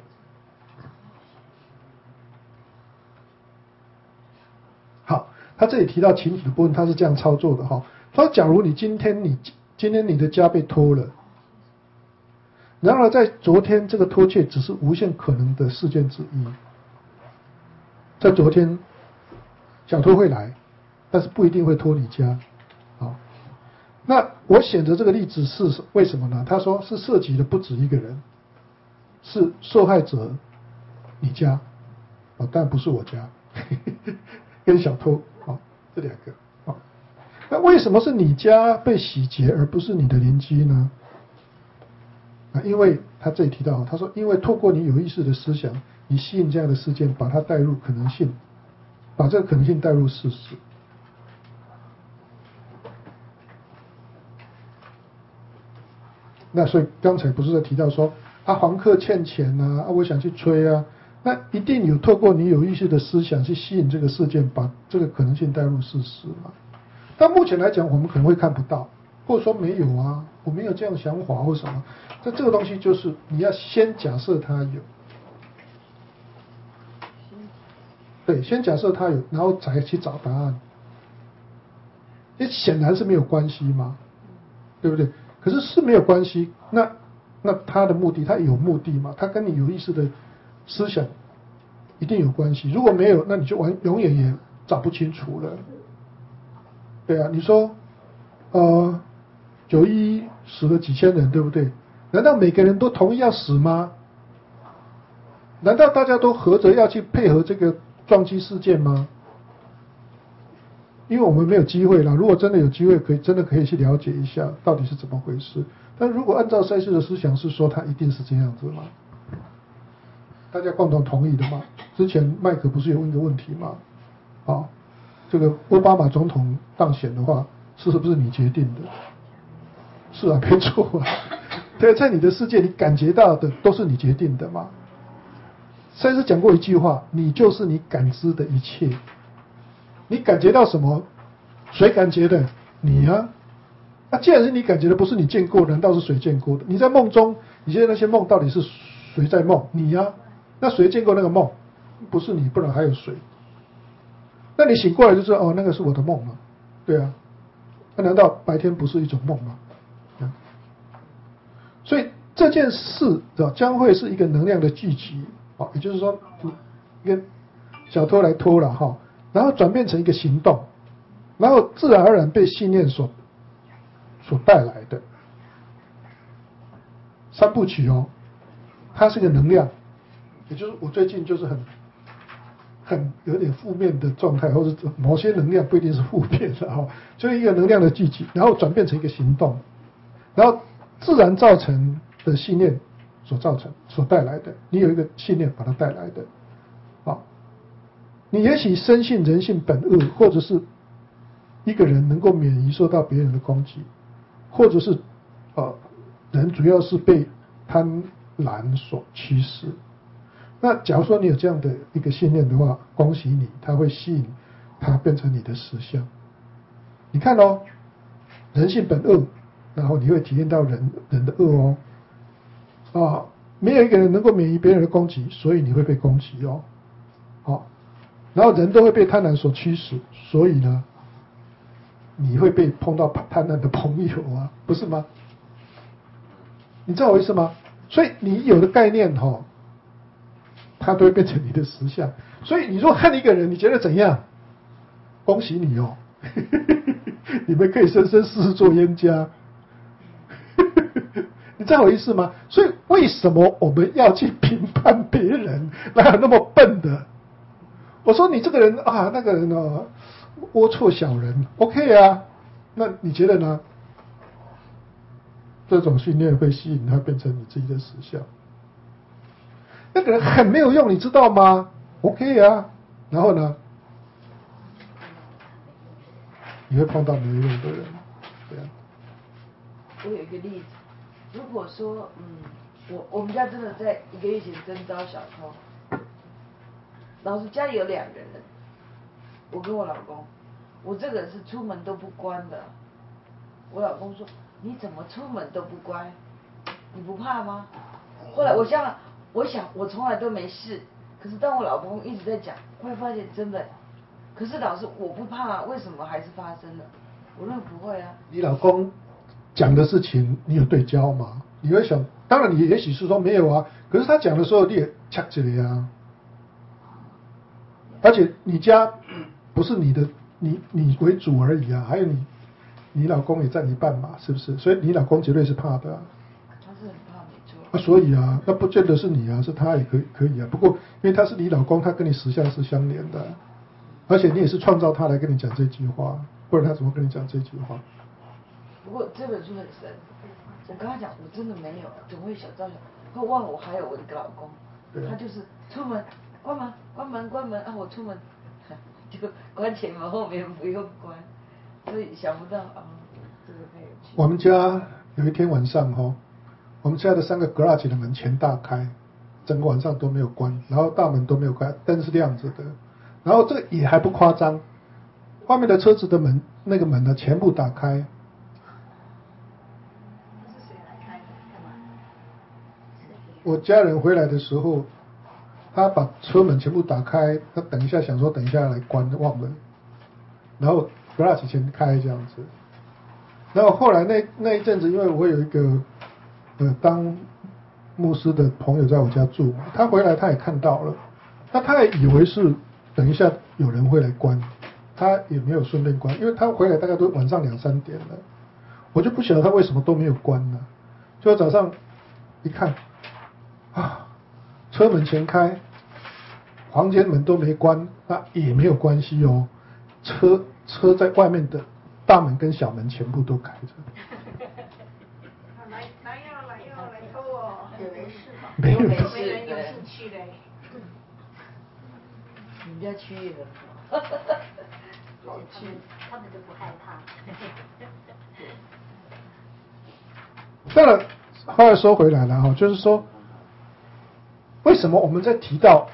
好，他这里提到群体的部分，他是这样操作的哈。他说，假如你今天你今天你的家被偷了。然而，在昨天，这个偷窃只是无限可能的事件之一。在昨天，小偷会来，但是不一定会偷你家。好，那我选择这个例子是为什么呢？他说是涉及的不止一个人，是受害者你家，哦，但不是我家，跟小偷，哦，这两个，哦，那为什么是你家被洗劫，而不是你的邻居呢？啊，因为他这里提到，他说，因为透过你有意识的思想，你吸引这样的事件，把它带入可能性，把这个可能性带入事实。那所以刚才不是在提到说，啊，房客欠钱啊，啊，我想去催啊，那一定有透过你有意识的思想去吸引这个事件，把这个可能性带入事实嘛。但目前来讲，我们可能会看不到。或者说没有啊，我没有这样想法或什么，这这个东西就是你要先假设它有，对，先假设它有，然后才去找答案。这显然是没有关系嘛，对不对？可是是没有关系，那那他的目的，他有目的嘛？他跟你有意识的思想一定有关系。如果没有，那你就完永远也找不清楚了。对啊，你说，呃。九一一死了几千人，对不对？难道每个人都同意要死吗？难道大家都合着要去配合这个撞击事件吗？因为我们没有机会了。如果真的有机会，可以真的可以去了解一下到底是怎么回事。但如果按照塞斯的思想是说，他一定是这样子吗？大家共同同意的嘛？之前麦克不是有问一个问题吗？啊，这个奥巴马总统当选的话，是不是你决定的？是啊，没错啊。对，在你的世界，你感觉到的都是你决定的嘛。塞斯讲过一句话：“你就是你感知的一切。”你感觉到什么？谁感觉的？你啊。那既然是你感觉的，不是你见过的，难道是谁见过的？你在梦中，你现在那些梦到底是谁在梦？你啊。那谁见过那个梦？不是你，不然还有谁？那你醒过来就知道，哦，那个是我的梦嘛。对啊。那难道白天不是一种梦吗？所以这件事将会是一个能量的聚集，也就是说，一个小偷来偷了哈，然后转变成一个行动，然后自然而然被信念所所带来的三部曲哦，它是个能量，也就是我最近就是很很有点负面的状态，或者某些能量不一定是负面的哈，就是一个能量的聚集，然后转变成一个行动，然后自然造成的信念所造成、所带来的，你有一个信念把它带来的，好，你也许深信人性本恶，或者是一个人能够免于受到别人的攻击，或者是呃人主要是被贪婪所驱使。那假如说你有这样的一个信念的话，恭喜你，它会吸引它变成你的实相。你看哦，人性本恶。然后你会体验到人人的恶哦，啊，没有一个人能够免于别人的攻击，所以你会被攻击哦，好，然后人都会被贪婪所驱使，所以呢，你会被碰到贪婪的朋友啊，不是吗？你知道我意思吗？所以你有的概念哈、哦，它都会变成你的实相。所以你若恨一个人，你觉得怎样？恭喜你哦，你们可以生生世世做冤家。你知道我意思吗？所以为什么我们要去评判别人？哪有那么笨的？我说你这个人啊，那个人哦，龌龊小人 ，OK 啊？那你觉得呢？这种训练会吸引他变成你自己的实相。那个人很没有用，你知道吗 ？OK 啊？然后呢？你会碰到没有用的人，对啊。 我有一个例子。如果说，嗯， 我我们家真的在一个月前征召小偷，老师家里有两个人，我跟我老公，我这个人是出门都不关的。我老公说你怎么出门都不关，你不怕吗？后来我想我想我从来都没事，可是当我老公一直在讲，我会发现真的。可是老师我不怕啊，为什么还是发生了？我认为不会啊。 你老公讲的事情你有对焦吗？你会想，当然你也许是说没有啊，可是他讲的时候你也掐起来啊。而且你家不是你的，你你为主而已啊，还有你你老公也占一半嘛，是不是？所以你老公绝对是怕的啊。 他是很怕没错。 啊，所以啊，那不见得是你啊，是他也可以可以啊。不过因为他是你老公，他跟你实相是相连的，而且你也是创造他来跟你讲这句话，不然他怎么跟你讲这句话？ 不过这本书很神，我跟他讲，我真的没有，怎么会小造小？会忘了我还有我的一个老公，他就是出门关门关门关门啊，我出门就关前门后面不用关，所以想不到啊，这个太有趣。 我们家有一天晚上哈、哦，我们家的三个 garage 的门全大开，整个晚上都没有关，然后大门都没有开，灯是亮着的，然后这个也还不夸张，外面的车子的门那个门呢全部打开。我家人回来的时候，他把车门全部打开，他等一下想说等一下来关，忘了，然后 garage 全开这样子。然后后来那那一阵子，因为我有一个呃当牧师的朋友在我家住嘛，他回来他也看到了，那他也以为是等一下有人会来关，他也没有顺便关，因为他回来大概都晚上两三点了，我就不晓得他为什么都没有关呢？就早上一看。啊，车门全开，房间门都没关，那也没有关系哦。车车在外面的大门跟小门全部都开着。 来来呀来呀来偷哦，也没事吧？ 没有没人有兴趣嘞。 你们家区域很好， 好趣，他们都不害怕。 当然，话又说回来了哈，就是说。为什么我们在提到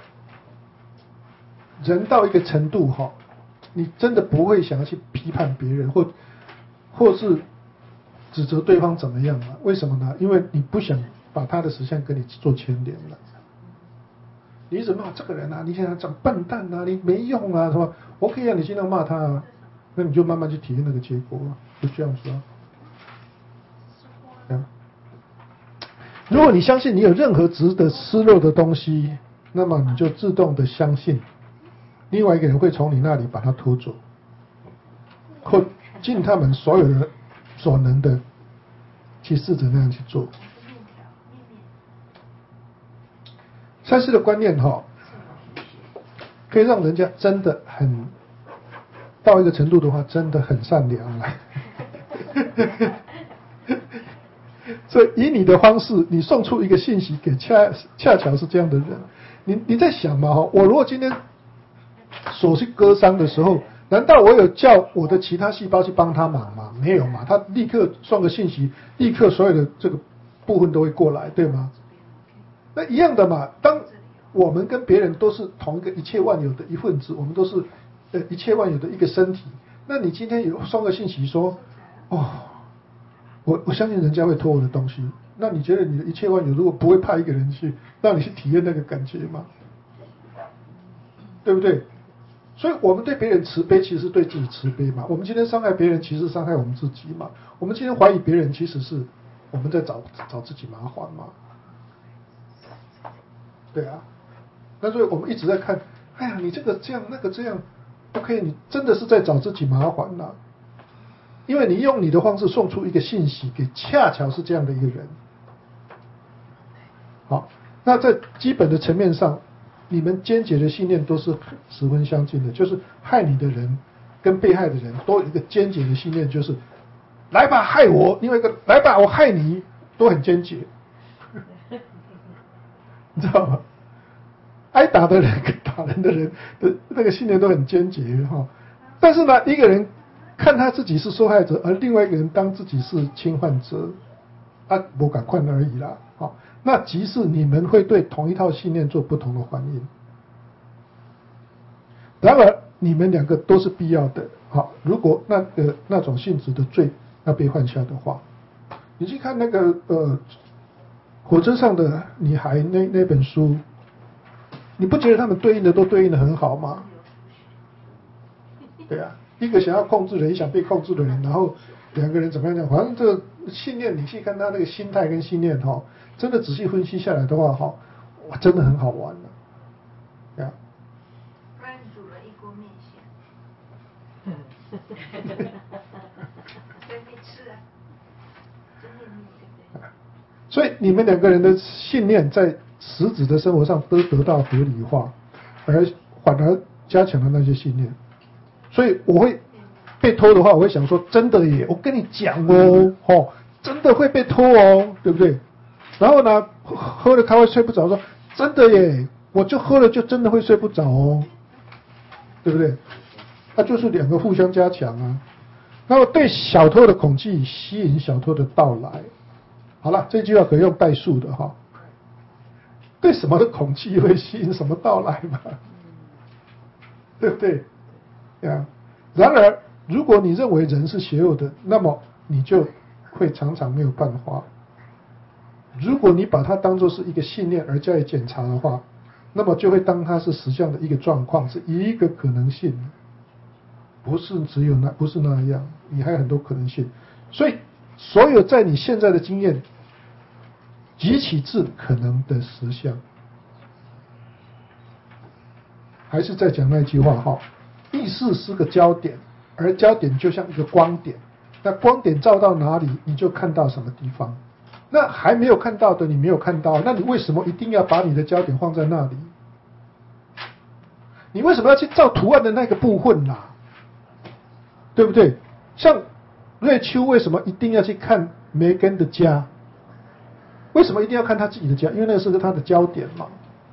人到一个程度哈，你真的不会想要去批判别人或或是指责对方怎么样啊？为什么呢？因为你不想把他的实相跟你做牵连了。你一直骂这个人啊，你现在讲笨蛋啊，你没用啊，是吧？我可以让你尽量骂他啊，那你就慢慢去体验那个结果啊，就这样说啊。对啊。如果你相信你有任何值得失落的东西，那么你就自动的相信另外一个人会从你那里把它偷走，或尽他们所有的所能的去试着那样去做。赛斯的观念哈、哦，可以让人家真的很到一个程度的话，真的很善良了。所以以你的方式，你送出一个信息给恰恰巧是这样的人，你你在想嘛哈，我如果今天手去割伤的时候，难道我有叫我的其他细胞去帮他忙吗？没有嘛，他立刻送个信息，立刻所有的这个部分都会过来，对吗？那一样的嘛，当我们跟别人都是同一个一切万有的一份子，我们都是呃一切万有的一个身体，那你今天有送个信息说，哦。我我相信人家会偷我的东西，那你觉得你的一切万有如果不会派一个人去让你去体验那个感觉吗？对不对？所以我们对别人慈悲，其实是对自己慈悲嘛。我们今天伤害别人，其实伤害我们自己嘛。我们今天怀疑别人，其实是我们在找找自己麻烦嘛。对啊，那所以我们一直在看，哎呀，你这个这样那个这样 ，OK， 你真的是在找自己麻烦啦。因为你用你的方式送出一个信息给恰巧是这样的一个人。好，那在基本的层面上，你们坚决的信念都是十分相近的，就是害你的人跟被害的人都有一个坚决的信念，就是来吧害我，另外一个来吧我害你，都很坚决。你知道吗？挨打的人跟打人的人的那个信念都很坚决哈，但是呢，一个人看他自己是受害者，而另外一个人当自己是侵犯者， 啊，不赶快而已啦。好，那即是你们会对同一套信念做不同的反应。然而，你们两个都是必要的。好，如果那个那种性质的罪要被犯下的话，你去看那个呃火车上的女孩那那本书，你不觉得他们对应的都对应的很好吗？对啊，一个想要控制人，一想被控制的人，然后两个人怎么样讲？反正这个信念，你去看他那个心态跟信念哈，真的仔细分析下来的话哈，哇，真的很好玩的，对啊。 不然煮了一锅面线，随便吃啊，真的对不对？ 所以你们两个人的信念在实质的生活上都得到合理化，而反而加强了那些信念。所以我会被偷的话，我会想说，真的耶，我跟你讲哦，哦，真的会被偷哦，对不对？然后呢，喝了咖啡睡不着，说真的耶，我就喝了就真的会睡不着哦，对不对？那就是两个互相加强啊。然后对小偷的恐惧吸引小偷的到来。好了，这句话可以用代数的哈。对什么的恐惧会吸引什么到来嘛？对不对？呀，然而，如果你认为人是邪恶的，那么你就会常常没有办法。如果你把它当作是一个信念而加以检查的话，那么就会当它是实相的一个状况，是一个可能性，不是只有那不是那样，你还有很多可能性。所以，所有在你现在的经验，极其至可能的实相，还是在讲那句话哈。意识是个焦点，而焦点就像一个光点，那光点照到哪里，你就看到什么地方。那还没有看到的，你没有看到，那你为什么一定要把你的焦点放在那里？你为什么要去照图案的那个部分啦？对不对？像瑞秋为什么一定要去看梅根的家？为什么一定要看他自己的家？因为那是他的焦点嘛。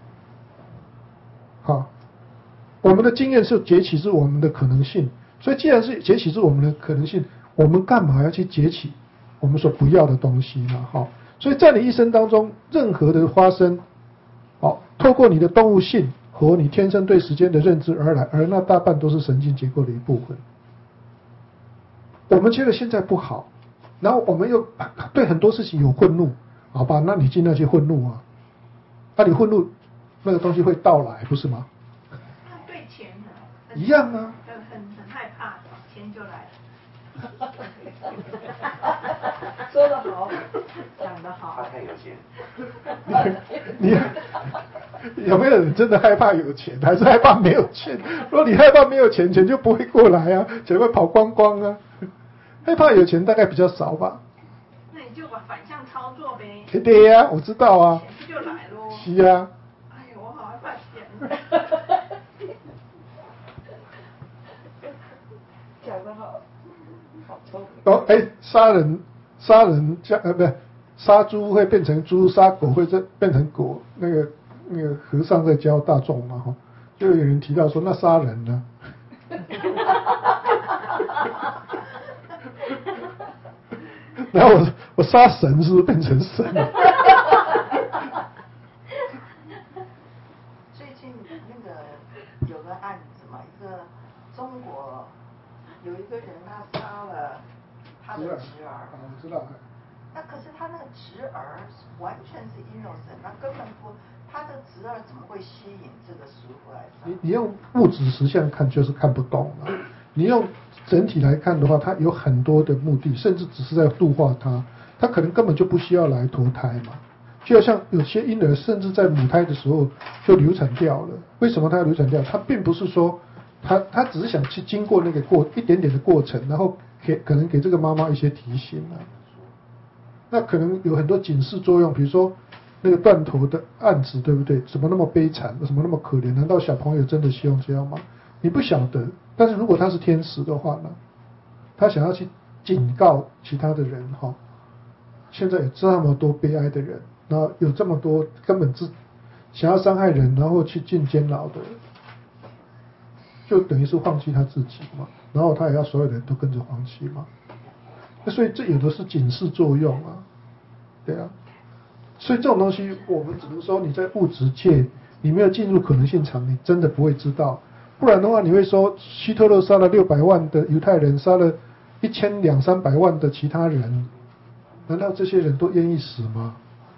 好。我们的经验是截取自我们的可能性，所以既然是截取自我们的可能性，我们干嘛要去截取我们所不要的东西呢？好，所以在你一生当中，任何的发生，好，透过你的动物性和你天生对时间的认知而来，而那大半都是神经结构的一部分。我们觉得现在不好，然后我们又对很多事情有愤怒，好吧？那你尽量去愤怒啊，那你愤怒，那个东西会到来，不是吗？一样啊， 很很很害怕，钱就来了。 说得好，讲得好。 他太有钱。 你你有没有人真的害怕有钱，还是害怕没有钱？如果你害怕没有钱，钱就不会过来啊，钱会跑光光啊。害怕有钱大概比较少吧。 那你就把反向操作呗。 对呀、啊，我知道啊。 钱就来喽。 是啊。 哎呦，我好害怕钱。 讲得好，好聪明。 哦，哎，杀人，杀人家呃，不是杀猪会变成猪，杀狗会这变成狗。那个那个和尚在教大众嘛，哈，就有人提到说，那杀人呢？然后我我杀神是不是变成神？ 最近那个有个案子嘛，一个中国。有一个人他杀了他的侄儿， 我知道。 那可是他那个侄儿完全是 innocent， 那根本不，他这个侄儿怎么会吸引这个师傅来杀？ 你你用物质实相看就是看不懂了，你用整体来看的话，他有很多的目的，甚至只是在度化他，他可能根本就不需要来投胎嘛。就好像有些婴儿甚至在母胎的时候就流产掉了，为什么他要流产掉？他并不是说。他他只是想去经过那个过一点点的过程，然后给可能给这个妈妈一些提醒啊。那可能有很多警示作用，比如说那个断头的案子，对不对？怎么那么悲惨？怎么那么可怜？难道小朋友真的希望这样吗？你不晓得。但是如果他是天使的话呢？他想要去警告其他的人哈，现在有这么多悲哀的人，然后有这么多根本是想要伤害人，然后去进监牢的。就等于是放弃他自己嘛，然后他也要所有人都跟着放弃嘛，那所以这有的是警示作用啊， 对啊。所以这种东西，我们只能说你在物质界，你没有进入可能现场，你真的不会知道。不然的话，你会说希特勒杀了六百万的犹太人，杀了一千两三百万的其他人，难道这些人都愿意死吗？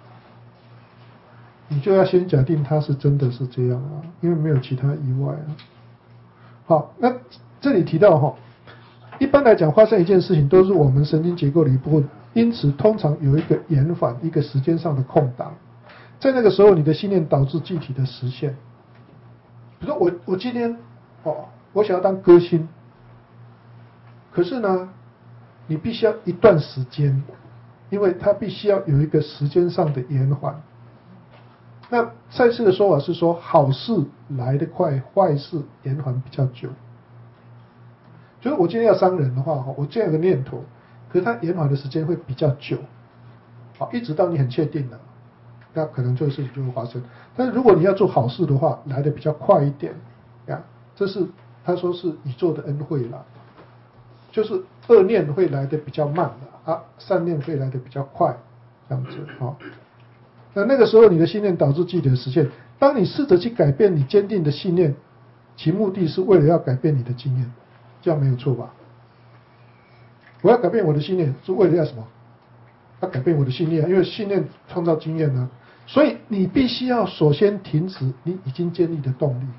你就要先假定他是真的是这样啊，因为没有其他意外啊。好，那这里提到哈，一般来讲发生一件事情都是我们神经结构的一部分，因此通常有一个延缓，一个时间上的空档，在那个时候你的信念导致具体的实现。比如说我我今天哦，我想要当歌星，可是呢，你必须要一段时间，因为它必须要有一个时间上的延缓。那赛斯的说法是说，好事来得快，坏事延缓比较久。就是我今天要伤人的话，我这样的念头，可是它延缓的时间会比较久，好，一直到你很确定了，那可能这个事情就会发生。但是如果你要做好事的话，来得比较快一点呀，这是他说是宇宙的恩惠啦，就是恶念会来得比较慢的啊，善念会来得比较快，这样子啊。那那个时候你的信念导致具体的实现。当你试着去改变你坚定的信念，其目的是为了要改变你的经验，这样没有错吧？我要改变我的信念是为了要什么？要改变我的信念，因为信念创造经验呢。所以你必须要首先停止你已经建立的动力。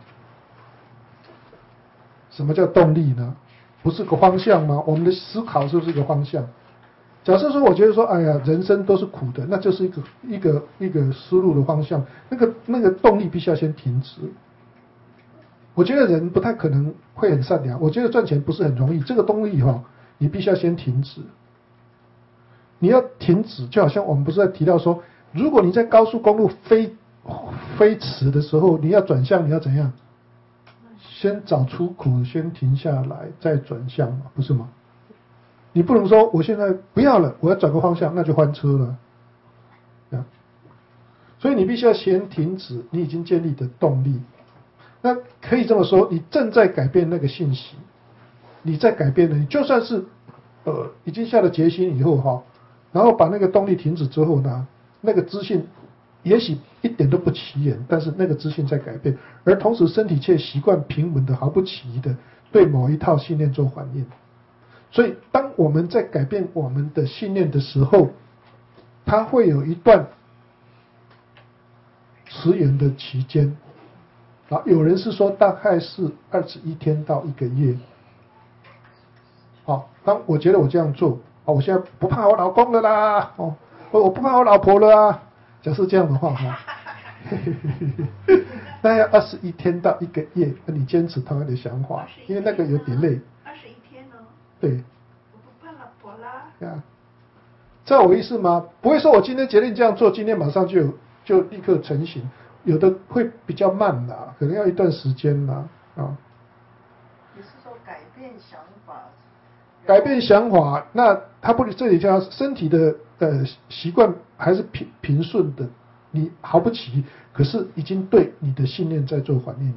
什么叫动力呢？不是个方向吗？我们的思考是不是一个方向？假设说，我觉得说，哎呀，人生都是苦的，那就是一个一个一个思路的方向，那个那个动力必须要先停止。我觉得人不太可能会很善良，我觉得赚钱不是很容易，这个动力哈、哦，你必须要先停止。你要停止，就好像我们不是在提到说，如果你在高速公路飞飞驰的时候，你要转向，你要怎样？先找出口，先停下来，再转向嘛，不是吗？你不能说我现在不要了，我要转个方向，那就换车了。啊，所以你必须要先停止你已经建立的动力。那可以这么说，你正在改变那个信息，你在改变了，你就算是呃已经下了决心以后哈，然后把那个动力停止之后呢，那个资讯也许一点都不起眼，但是那个资讯在改变，而同时身体却习惯平稳的毫不起疑的对某一套信念做反应。所以当我们在改变我们的信念的时候，它会有一段迟延的期间啊，有人是说大概是二十一天到一个月。好，当我觉得我这样做啊，我现在不怕我老公了啦，哦，我不怕我老婆了啊。假设这样的话哈，那要二十一天到一个月，你坚持同样的想法，因为那个有点累。 二十一天哦。 对。 我不怕老婆啦。 啊，知道我意思吗？不会说我今天决定这样做，今天马上就就立刻成型，有的会比较慢啦，可能要一段时间啦啊。 你是说改变想法？ 改变想法，那他不这里叫身体的呃习惯还是平平顺的，你毫不起疑，可是已经对你的信念在做反应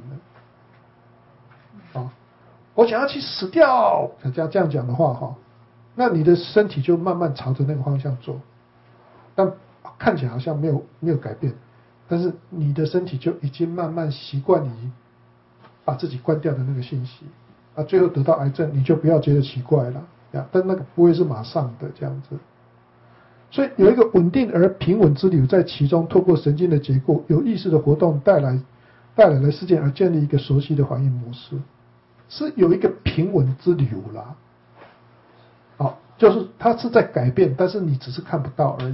了。啊，我想要去死掉，这样这样讲的话哈，那你的身体就慢慢朝着那个方向做，但看起来好像没有没有改变，但是你的身体就已经慢慢习惯于把自己关掉的那个信息。啊，最后得到癌症，你就不要觉得奇怪了呀。但那个不会是马上的这样子，所以有一个稳定而平稳之流在其中，透过神经的结构、有意识的活动带来带来了事件，而建立一个熟悉的反应模式，是有一个平稳之流啦。好，就是它是在改变，但是你只是看不到而已。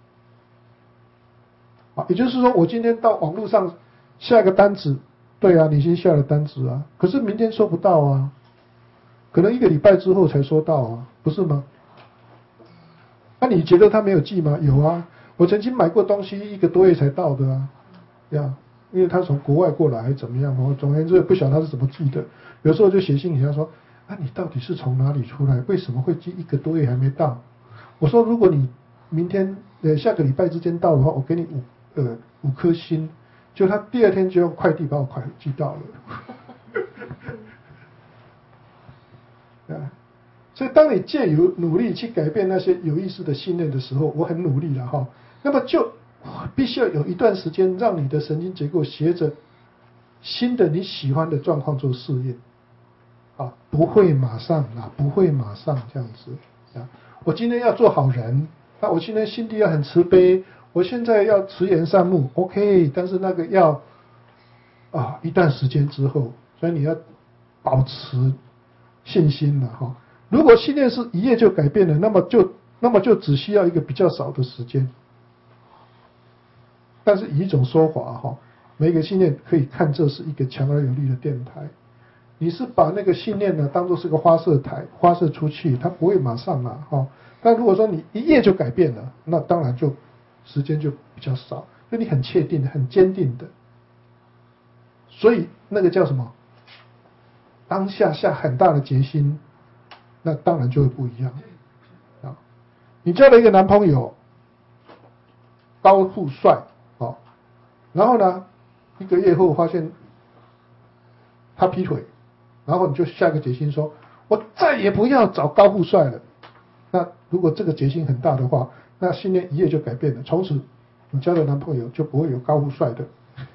好，也就是说，我今天到网络上下一个单子。对啊，你已经下了单子啊，可是明天收不到啊，可能一个礼拜之后才收到啊，不是吗？那、啊、你觉得他没有寄吗？有啊，我曾经买过东西，一个多月才到的啊，呀，因为他从国外过来还是怎么样，我总而言之不晓得他是怎么寄的，有时候就写信给他说，啊，你到底是从哪里出来？为什么会寄一个多月还没到？我说，如果你明天呃下个礼拜之间到的话，我给你五呃五颗星。就他第二天就用快递把我快寄到了，啊， 所以当你借由努力去改变那些有意识的信念的时候，我很努力了哈，那么就必须要有一段时间让你的神经结构学着新的你喜欢的状况做适应，啊，不会马上啊，不会马上这样子啊。我今天要做好人，那我今天心地要很慈悲，我现在要慈颜善目 ，OK， 但是那个要啊一段时间之后，所以你要保持信心了哈。如果信念是一夜就改变了，那么就那么就只需要一个比较少的时间。但是以一种说法哈，每个信念可以看这是一个强而有力的电台。你是把那个信念呢当作是个发射台，发射出去，它不会马上啊哈。但如果说你一夜就改变了，那当然就时间就比较少，所以你很确定、很坚定的。所以那个叫什么？当下下很大的决心，那当然就会不一样啊。你交了一个男朋友，高富帅哦，然后呢，一个月后发现他劈腿，然后你就下个决心说，我再也不要找高富帅了。那如果这个决心很大的话，那信念一夜就改变了，从此你交的男朋友就不会有高富帅的，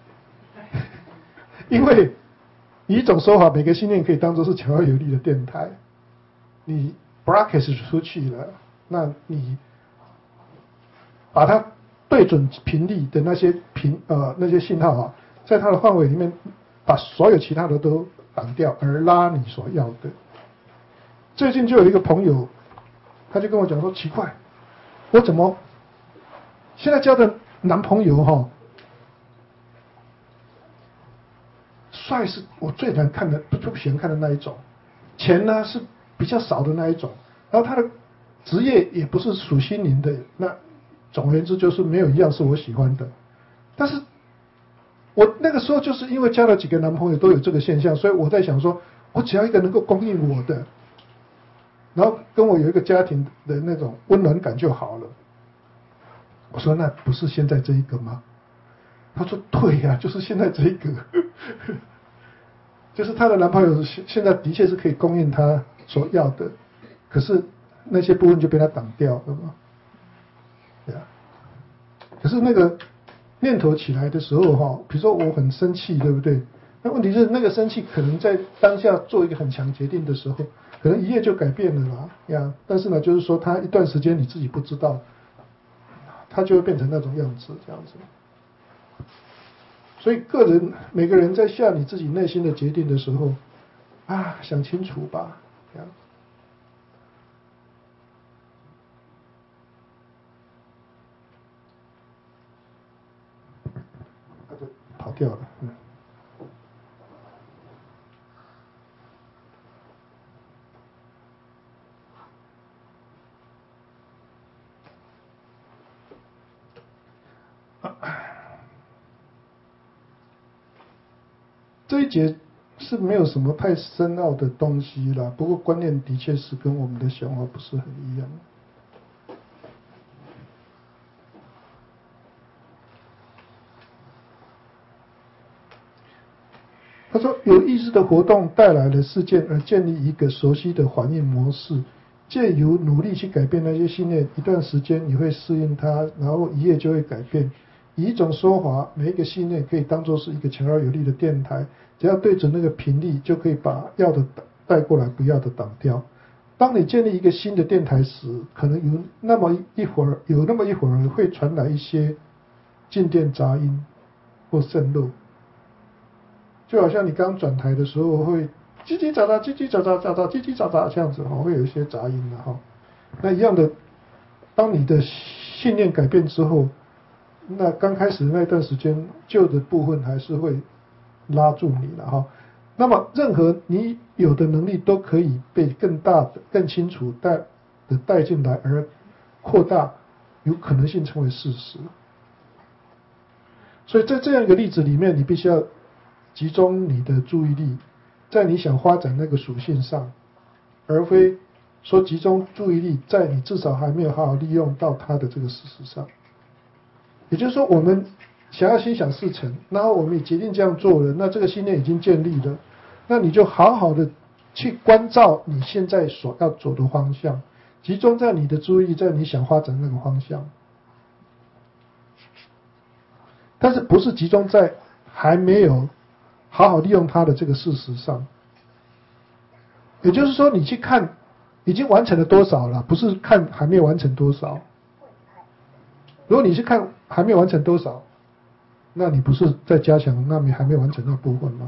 因为以一种说法，每个信念可以当作是强而有力的电台，你 broadcast 出去了，那你把它对准频率的那些频呃那些信号啊，在它的范围里面，把所有其他的都挡掉，而拉你所要的。最近就有一个朋友，他就跟我讲说，奇怪，我怎么现在交的男朋友哈、哦，帅是我最难看的，不不喜欢看的那一种，钱呢是比较少的那一种，然后他的职业也不是属心灵的，那总而言之就是没有一样是我喜欢的。但是我那个时候就是因为交了几个男朋友都有这个现象，所以我在想说，我只要一个能够供应我的，然后跟我有一个家庭的那种温暖感就好了。我说那不是现在这一个吗？他说对呀、啊，就是现在这一个，就是她的男朋友现在的确是可以供应她所要的，可是那些部分就被他挡掉了嘛。对啊，可是那个念头起来的时候哈，比如说我很生气，对不对？那问题是那个生气可能在当下做一个很强决定的时候，可能一夜就改变了啦呀。但是呢，就是说他一段时间你自己不知道，他就会变成那种样子，这样子。所以个人每个人在下你自己内心的决定的时候，啊，想清楚吧，这样。他就跑掉了，嗯。这一节是没有什么太深奥的东西啦，不过观念的确是跟我们的想法不是很一样。他说，有意识的活动带来的事件，而建立一个熟悉的反应模式，借由努力去改变那些信念，一段时间你会适应它，然后一夜就会改变。以一种说法，每一个信念可以当作是一个强而有力的电台，只要对准那个频率，就可以把要的带过来，不要的挡掉。当你建立一个新的电台时，可能有那么一会儿，有那么一会儿会传来一些静电杂音或渗漏，就好像你刚转台的时候会叽叽喳喳、叽叽喳喳、喳喳、叽叽喳喳这样子哈，会有一些杂音的哈。那一样的，当你的信念改变之后，那刚开始那段时间旧的部分还是会拉住你了哈。那么任何你有的能力都可以被更大的、更清楚带的带进来，而扩大，有可能性成为事实。所以在这样一个例子里面，你必须要集中你的注意力在你想发展那个属性上，而非说集中注意力在你至少还没有好好利用到它的这个事实上。也就是说，我们想要心想事成，然后我们也决定这样做了，那这个信念已经建立了，那你就好好的去关照你现在所要走的方向，集中在你的注意力在你想发展那个方向，但是不是集中在还没有好好利用它的这个事实上。也就是说，你去看已经完成了多少了，不是看还没有完成多少。如果你是看还没有完成多少，那你不是在加强那你还没有完成那部分吗？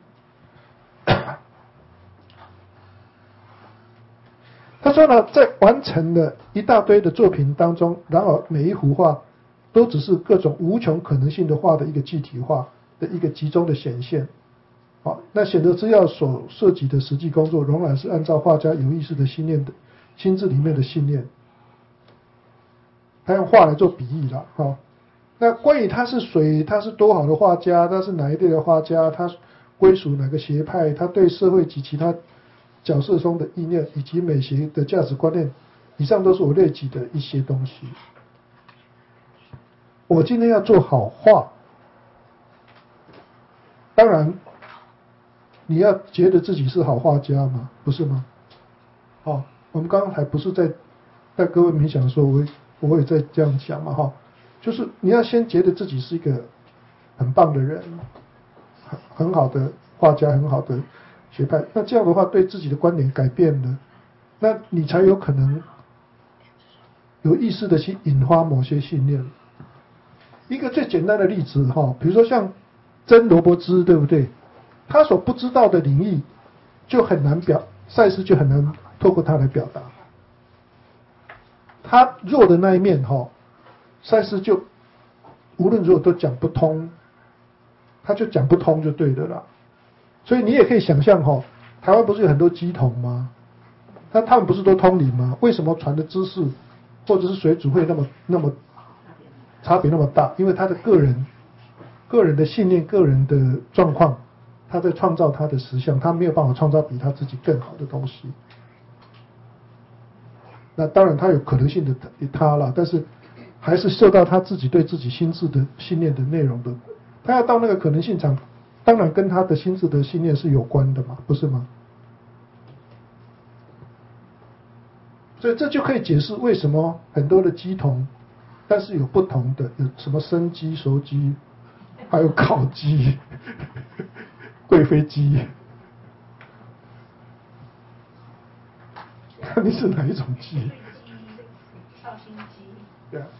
他说呢，在完成了一大堆的作品当中，然而每一幅画都只是各种无穷可能性的画的一个具体化的一个集中的显现。好，那选择资料所涉及的实际工作，仍然是按照画家有意识的信念的心智里面的信念。他用画来做比喻了，好。那关于他是谁，他是多好的画家，他是哪一类的画家，他归属哪个学派，他对社会及其他角色中的意念以及美学的价值观念，以上都是我列举的一些东西。我今天要做好画，当然你要觉得自己是好画家嘛，不是吗？好，我们刚才不是在带各位冥想的时候，我我也在这样讲嘛，哈，就是你要先觉得自己是一个很棒的人，很很好的画家，很好的学派，那这样的话对自己的观点改变了，那你才有可能有意识的去引发某些信念。一个最简单的例子哈，比如说像真罗伯兹，对不对？他所不知道的领域就很难表，赛斯就很难透过他来表达。他弱的那一面哈，赛斯就无论如何都讲不通，他就讲不通就对的啦。所以你也可以想象哈，台湾不是有很多乩童吗？那他们不是都通灵吗？为什么传的知识或者是水准会那么那么差别那么大？因为他的个人个人的信念、个人的状况，他在创造他的实相，他没有办法创造比他自己更好的东西。那当然他有可能性的他啦，但是还是受到他自己对自己心智的信念的内容的。他要到那个可能性场，当然跟他的心智的信念是有关的嘛，不是吗？所以这就可以解释为什么很多的乩童，但是有不同的，有什么生鸡、熟鸡，还有烤鸡、贵妃鸡。看你是哪一种鸡？ 绍兴鸡。 对啊。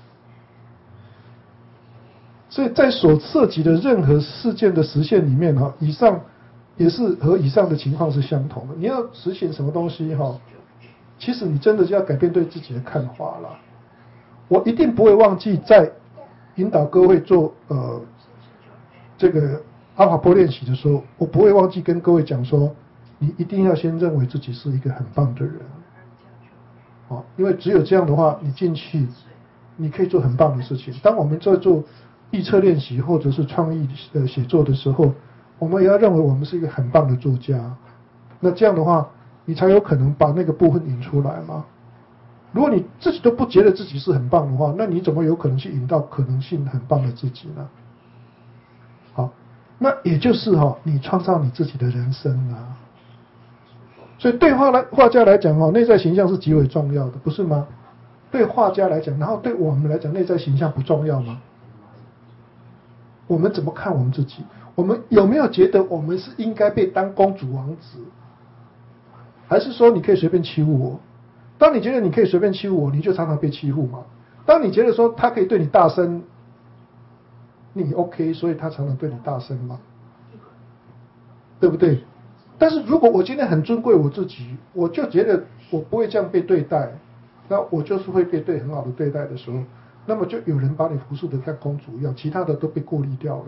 所以在所涉及的任何事件的实现里面哈，以上也是和以上的情况是相同的。你要实现什么东西哈，其实你真的就要改变对自己的看法了。我一定不会忘记在引导各位做呃这个阿法波练习的时候，我不会忘记跟各位讲说，你一定要先认为自己是一个很棒的人。哦，因为只有这样的话，你进去，你可以做很棒的事情。当我们在做预测练习或者是创意的写作的时候，我们也要认为我们是一个很棒的作家。那这样的话，你才有可能把那个部分引出来嘛。如果你自己都不觉得自己是很棒的话，那你怎么有可能去引到可能性很棒的自己呢？好，那也就是哈、哦，你创造你自己的人生啊。所以对画来画家来讲哦，内在形象是极为重要的，不是吗？对画家来讲，然后对我们来讲，内在形象不重要吗？我们怎么看我们自己？我们有没有觉得我们是应该被当公主王子？还是说你可以随便欺负我？当你觉得你可以随便欺负我，你就常常被欺负嘛。当你觉得说他可以对你大声，你 OK， 所以他常常对你大声嘛，对不对？但是如果我今天很尊贵我自己，我就觉得我不会这样被对待，那我就是会被对很好的对待的时候，那么就有人把你服侍的像公主一样，其他的都被过滤掉了，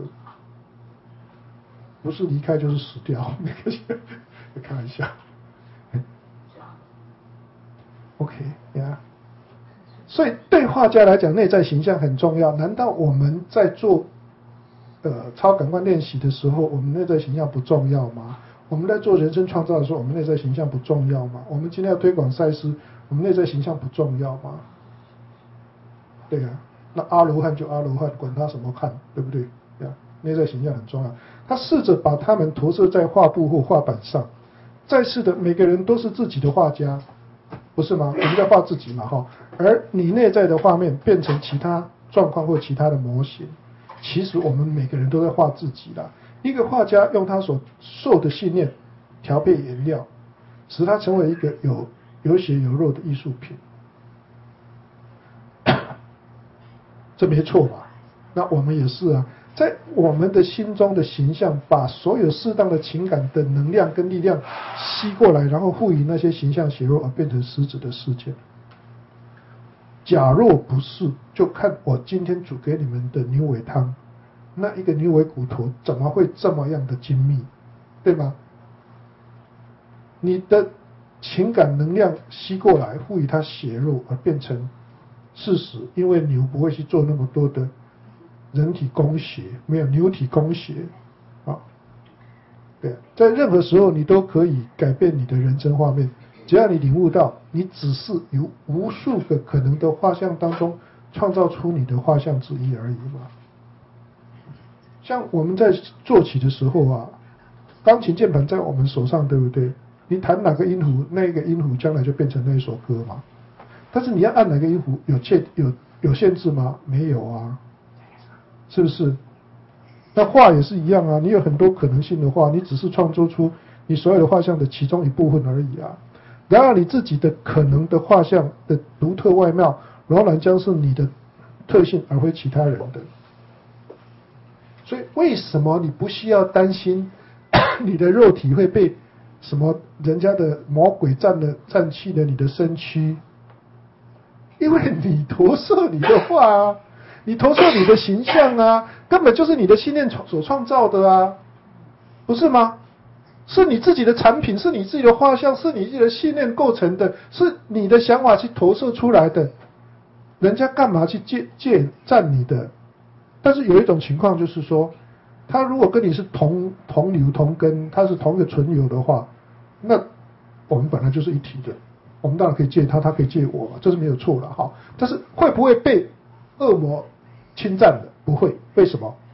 不是离开就是死掉，那个开玩笑。OK 呀、yeah. 所以对画家来讲，内在形象很重要。难道我们在做呃超感官练习的时候，我们内在形象不重要吗？我们在做人生创造的时候，我们内在形象不重要吗？我们今天要推广赛斯，我们内在形象不重要吗？对啊，那阿罗汉就阿罗汉，管他什么汉，对不对？对啊，内在形象很重要。他试着把他们投射在画布或画板上， 在世的每个人都是自己的画家，不是吗？我们在画自己嘛，哈。而你内在的画面变成其他状况或其他的模型，其实我们每个人都在画自己啦。一个画家用他所受的信念调配颜料，使它成为一个有有血有肉的艺术品，这没错吧？那我们也是啊，在我们的心中的形象，把所有适当的情感的能量跟力量吸过来，然后赋予那些形象血肉，而变成实质的事件。假若不是，就看我今天煮给你们的牛尾汤，那一个牛尾骨头怎么会这么样的精密，对吗？你的情感能量吸过来，赋予它血肉，而变成事实，因为牛不会去做那么多的人体工学，没有牛体工学啊。对，在任何时候你都可以改变你的人生画面，只要你领悟到，你只是由无数个可能的画像当中创造出你的画像之一而已嘛。像我们在做起的时候啊，钢琴键盘在我们手上，对不对？你弹哪个音符，那个音符将来就变成那一首歌嘛。但是你要按哪个音符，有限有有限制吗？没有啊，是不是？那画也是一样啊，你有很多可能性的画，你只是创作出你所有的画像的其中一部分而已啊。然而你自己的可能的画像的独特外貌，仍然将是你的特性，而非其他人的。所以为什么你不需要担心你的肉体会被什么人家的魔鬼占了占据了你的身躯？因为你投射你的画啊，你投射你的形象啊，根本就是你的信念所创造的啊，不是吗？是你自己的产品，是你自己的画像，是你自己的信念构成的，是你的想法去投射出来的，人家干嘛去借借占你的？但是有一种情况就是说，他如果跟你是同同流同根，他是同一个存有的话，那我们本来就是一体的，我们当然可以借他，他可以借我嘛，这是没有错了哈。但是会不会被恶魔侵占的？不会，为什么？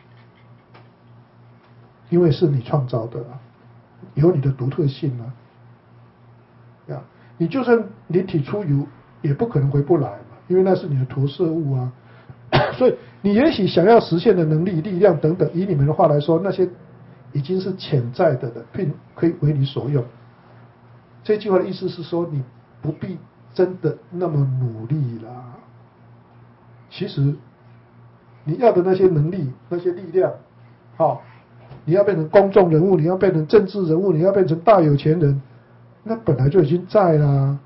因为是你创造的啊，有你的独特性啊。呀，你就算灵体出游，也不可能回不来嘛，因为那是你的投射物啊。所以你也许想要实现的能力、力量等等，以你们的话来说，那些已经是潜在的了，并可以为你所用。这句话的意思是说，你不必真的那么努力啦。其实你要的那些能力、那些力量，好、哦，你要变成公众人物，你要变成政治人物，你要变成大有钱人，那本来就已经在啦。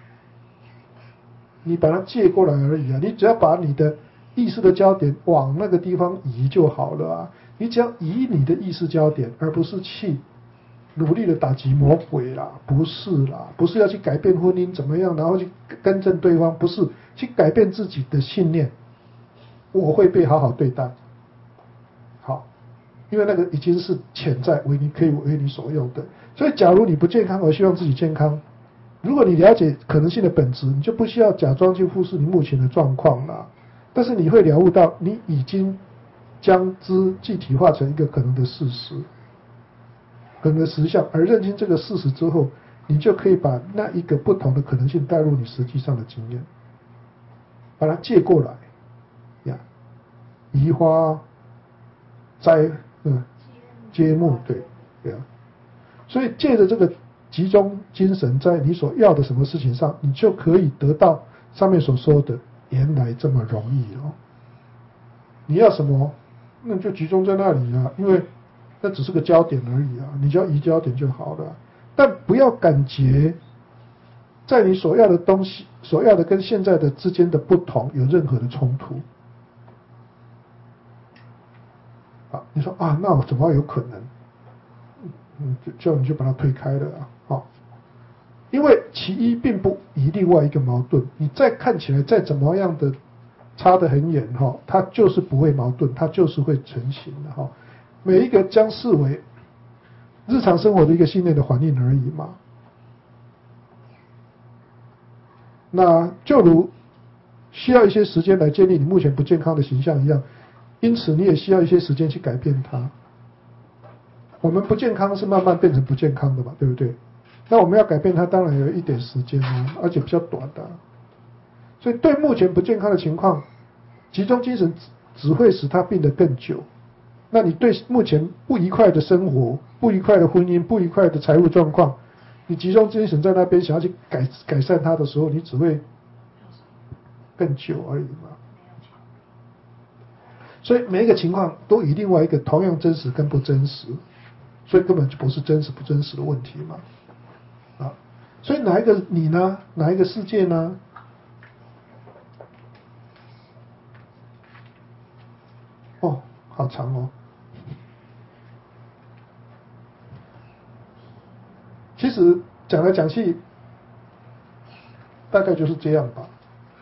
你把它借过来而已啊！你只要把你的意识的焦点往那个地方移就好了啊！你只要移你的意识焦点，而不是去努力的打击魔鬼啦，不是啦，不是要去改变婚姻怎么样，然后去更正对方，不是去改变自己的信念，我会被好好对待。好，因为那个已经是潜在为你可以为你所用的。所以，假如你不健康，而希望自己健康，如果你了解可能性的本质，你就不需要假装去忽视你目前的状况啦。但是你会了悟到，你已经将之具体化成一个可能的事实，可能的实相，而认清这个事实之后，你就可以把那一个不同的可能性带入你实际上的经验，把它借过来呀，移花摘嗯接木，对对啊，所以借着这个集中精神在你所要的什么事情上，你就可以得到上面所说的。原来这么容易哦！你要什么，那就集中在那里啊，因为那只是个焦点而已啊，你只要移焦点就好了。但不要感觉在你所要的东西、所要的跟现在的之间的不同有任何的冲突。啊，你说啊，那我怎么有可能？嗯，就叫你就把它推开了啊，好。因为其一并不以另外一个矛盾，你再看起来再怎么样的差得很远哈，它就是不会矛盾，它就是会成型的哈。每一个将视为日常生活的一个信念的反应而已嘛。那就如需要一些时间来建立你目前不健康的形象一样，因此你也需要一些时间去改变它。 我们不健康是慢慢变成不健康的嘛，对不对？那我们要改变它，当然有一点时间哦，而且比较短的。所以对目前不健康的情况，集中精神只会使它病得更久。那你对目前不愉快的生活、不愉快的婚姻、不愉快的财务状况，你集中精神在那边想要去改改善它的时候，你只会更久而已嘛。所以每一个情况都以另外一个同样真实跟不真实，所以根本就不是真实不真实的问题嘛。啊，所以哪一个你呢？哪一个世界呢？哦，好长哦。其实讲来讲去，大概就是这样吧。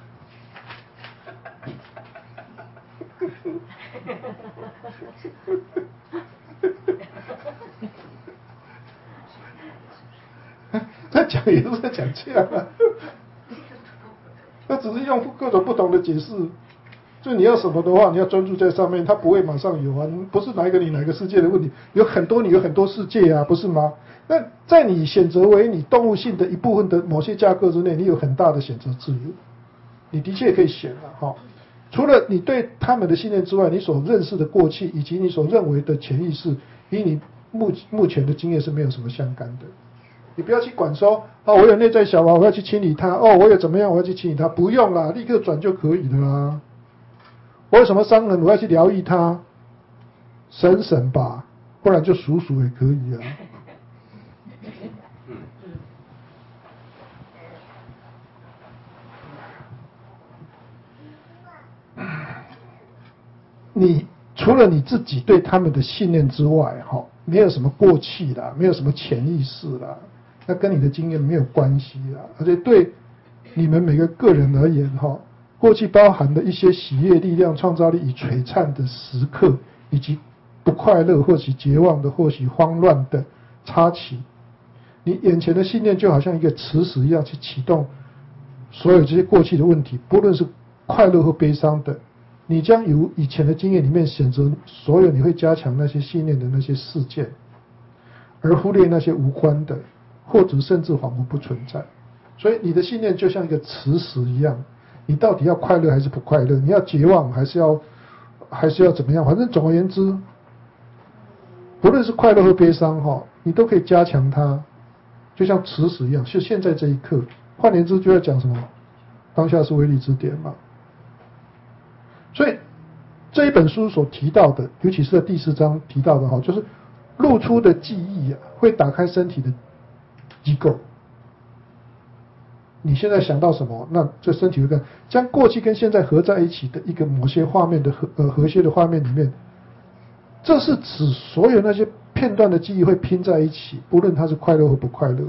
在讲也是在讲这样啊，那只是用各种不同的解释。就你要什么的话，你要专注在上面，它不会马上有啊。不是哪一个你哪个世界的问题，有很多你有很多世界啊，不是吗？那在你选择为你动物性的一部分的某些架构之内，你有很大的选择自由，你的确可以选了哈。除了你对他们的信念之外，你所认识的过去以及你所认为的潜意识，与你目目前的经验是没有什么相干的。你不要去管说哦，我有内在小孩，我要去清理它；哦，我有怎么样，我要去清理它，不用啦，立刻转就可以了啦。我有什么伤痕，我要去疗愈它，省省吧，不然就数数也可以啊。你除了你自己对他们的信念之外，哈，没有什么过气啦，没有什么潜意识啦，那跟你的经验没有关系啦。而且对你们每个个人而言，哈，过去包含的一些喜悦、力量、创造力与璀璨的时刻，以及不快乐或许绝望的、或许慌乱的插旗，你眼前的信念就好像一个磁石一样去启动所有这些过去的问题，不论是快乐或悲伤的。你将由以前的经验里面选择所有你会加强那些信念的那些事件，而忽略那些无关的，或者甚至仿佛不存在。所以你的信念就像一个磁石一样，你到底要快乐还是不快乐？你要绝望还是要还是要怎么样？反正总而言之，不论是快乐或悲伤哈，你都可以加强它，就像磁石一样。就现在这一刻，换言之就要讲什么？当下是威力之点嘛。所以这一本书所提到的，尤其是在第四章提到的哈，就是露出的记忆啊，会打开身体的机构。你现在想到什么，那这身体会跟将过去跟现在合在一起的一个某些画面的和呃和谐的画面里面，这是指所有那些片段的记忆会拼在一起，不论它是快乐或不快乐。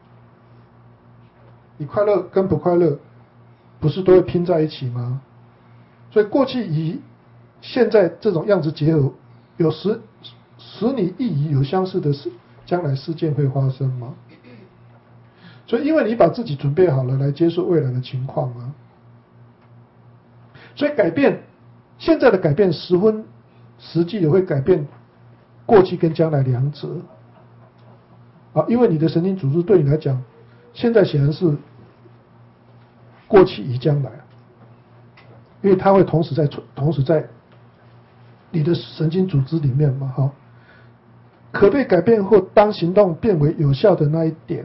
你快乐跟不快乐，不是都会拼在一起吗？所以过去与现在这种样子结合，有时使你意义有相似的事，将来事件会发生吗？所以因为你把自己准备好了来接受未来的情况啊，所以改变现在的改变十分实际的会改变过去跟将来两者啊，因为你的神经组织对你来讲，现在显然是过去与将来。因为它会同时在同时在你的神经组织里面嘛，哈，可被改变或当行动变为有效的那一点，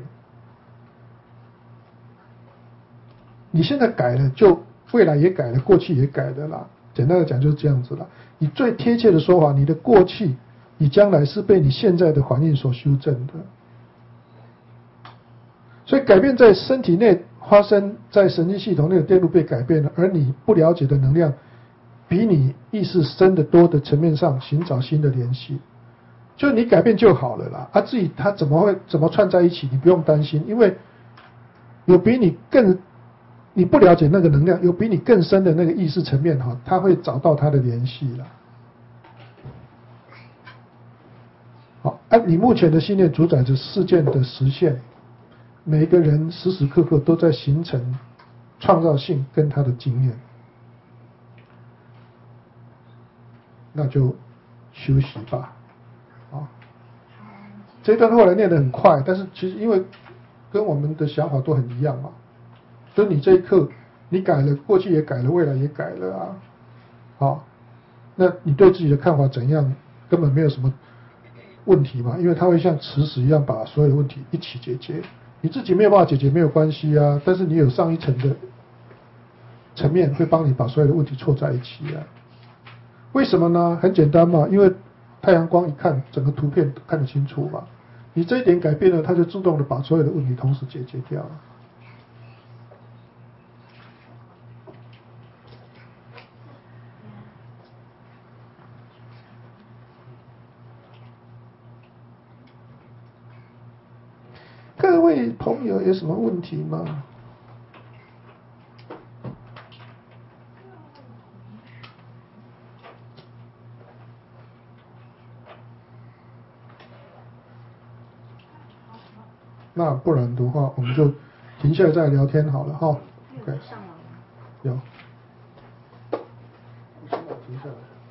你现在改了，就未来也改了，过去也改了啦。简单的讲就是这样子啦。你最贴切的说法，你的过去、你将来是被你现在的环境所修正的，所以改变在身体内。发生在神经系统内的电路被改变了，而你不了解的能量比你意识深得多的层面上寻找新的联系，就你改变就好了啦。啊，至于它怎么会怎么串在一起，你不用担心，因为有比你更你不了解那个能量，有比你更深的那个意识层面哈，它会找到它的联系了。好，按、啊、你目前的信念主宰着事件的实现。每个人时时刻刻都在形成创造性跟他的经验，那就休息吧，啊。 这一段后来念得很快，但是其实因为跟我们的想法都很一样嘛，所以你这一刻你改了，过去也改了，未来也改了啊，好，那你对自己的看法怎样，根本没有什么问题嘛，因为它会像磁石一样把所有的问题一起解决，你自己没有办法解决没有关系啊，但是你有上一层的层面会帮你把所有的问题凑在一起啊。为什么呢？很简单嘛，因为太阳光一看，整个图片看得清楚嘛。你这一点改变了，它就自动的把所有的问题同时解决掉了。各位朋友有什么问题吗？那不然的话，我们就停下来再聊天好了哈。OK。有。我现在停下来。